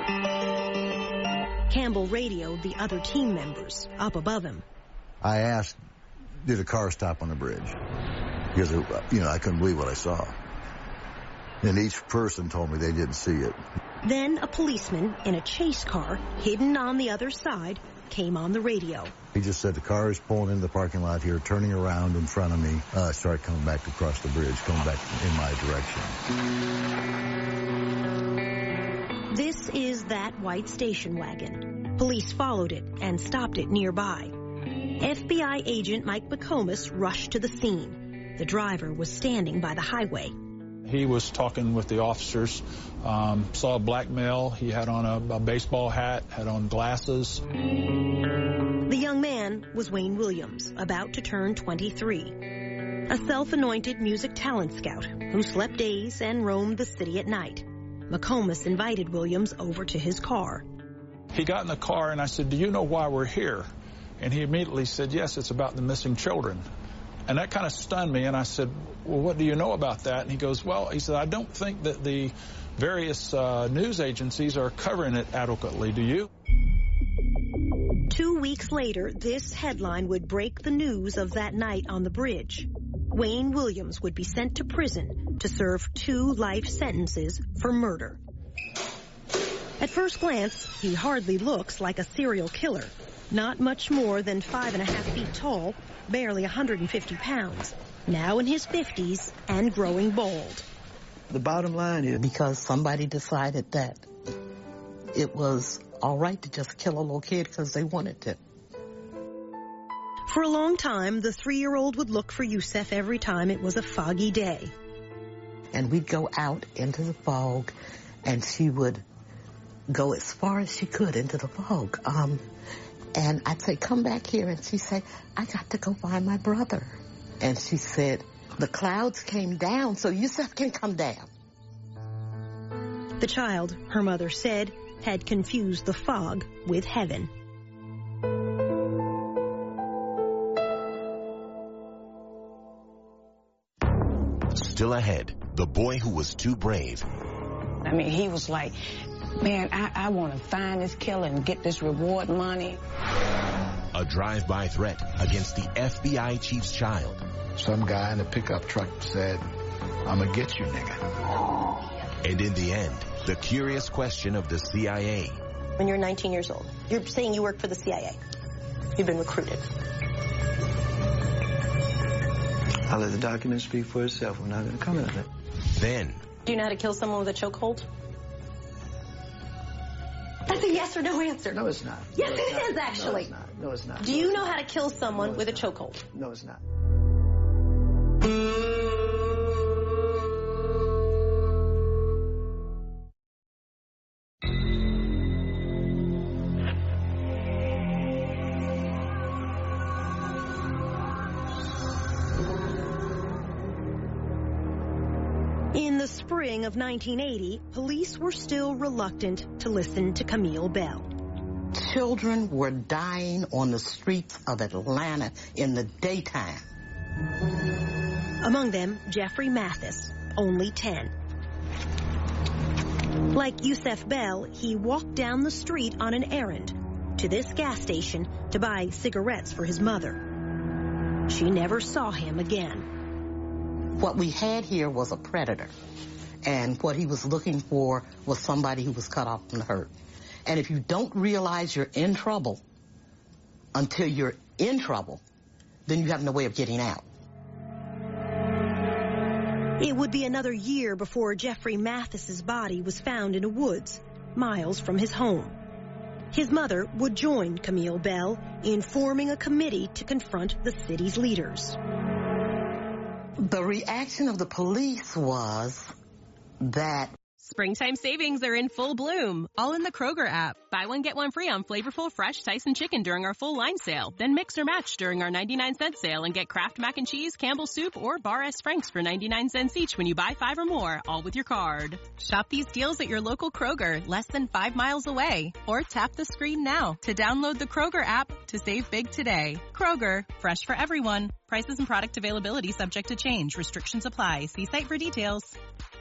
Campbell radioed the other team members up above him. I asked, did a car stop on the bridge? Because, I couldn't believe what I saw. And each person told me they didn't see it. Then a policeman in a chase car, hidden on the other side, came on the radio. He just said the car is pulling into the parking lot here, turning around in front of me. Started coming back across the bridge, coming back in my direction. This is that white station wagon. Police followed it and stopped it nearby. FBI agent Mike McComas rushed to the scene. The driver was standing by the highway. He was talking with the officers, saw a black male. He had on a baseball hat, had on glasses. The young man was Wayne Williams, about to turn 23. A self-anointed music talent scout who slept days and roamed the city at night. McComas invited Williams over to his car. He got in the car and I said, "Do you know why we're here?" And he immediately said, "Yes, it's about the missing children." And that kind of stunned me, and I said, "Well, what do you know about that?" And he goes, "Well," he said, "I don't think that the various news agencies are covering it adequately. Do you?" 2 weeks later, this headline would break the news of that night on the bridge. Wayne Williams would be sent to prison to serve 2 life sentences for murder. At first glance, he hardly looks like a serial killer. Not much more than 5.5 feet tall, barely 150 pounds, now in his 50s and growing bald. The bottom line is because somebody decided that it was all right to just kill a little kid because they wanted to. For a long time, the 3-year-old would look for Yusef every time it was a foggy day. And we'd go out into the fog, and she would go as far as she could into the fog. And I'd say, "Come back here." And she'd say, "I got to go find my brother." And she said, "The clouds came down, so Yusef can come down." The child, her mother said, had confused the fog with heaven. Still ahead, the boy who was too brave. I mean, he was like, "Man, I want to find this killer and get this reward money." A drive-by threat against the FBI chief's child. Some guy in a pickup truck said, "I'm gonna get you, nigga." And in the end, the curious question of the CIA. When you're 19 years old, you're saying you work for the CIA. You've been recruited. I'll let the document speak for itself. We're not going to comment on it. Then. Do you know how to kill someone with a chokehold? That's a yes or no answer. No, it's not. Yes, it is, actually. No, it's not. Do you know how to kill someone with a chokehold? No, it's not. In the spring of 1980, police were still reluctant to listen to Camille Bell. Children were dying on the streets of Atlanta in the daytime. Among them, Jeffrey Mathis, only 10. Like Yusef Bell, he walked down the street on an errand to this gas station to buy cigarettes for his mother. She never saw him again. What we had here was a predator, and what he was looking for was somebody who was cut off from the herd. And if you don't realize you're in trouble until you're in trouble, then you have no way of getting out. It would be another year before Jeffrey Mathis's body was found in the woods, miles from his home. His mother would join Camille Bell in forming a committee to confront the city's leaders. The reaction of the police was that Springtime savings are in full bloom, all in the Kroger app. Buy one, get one free on flavorful, fresh Tyson chicken during our full line sale. Then mix or match during our 99-cent sale and get Kraft Mac and Cheese, Campbell's Soup, or Bar S. Frank's for 99 cents each when you buy 5 or more, all with your card. Shop these deals at your local Kroger, less than 5 miles away. Or tap the screen now to download the Kroger app to save big today. Kroger, fresh for everyone. Prices and product availability subject to change. Restrictions apply. See site for details.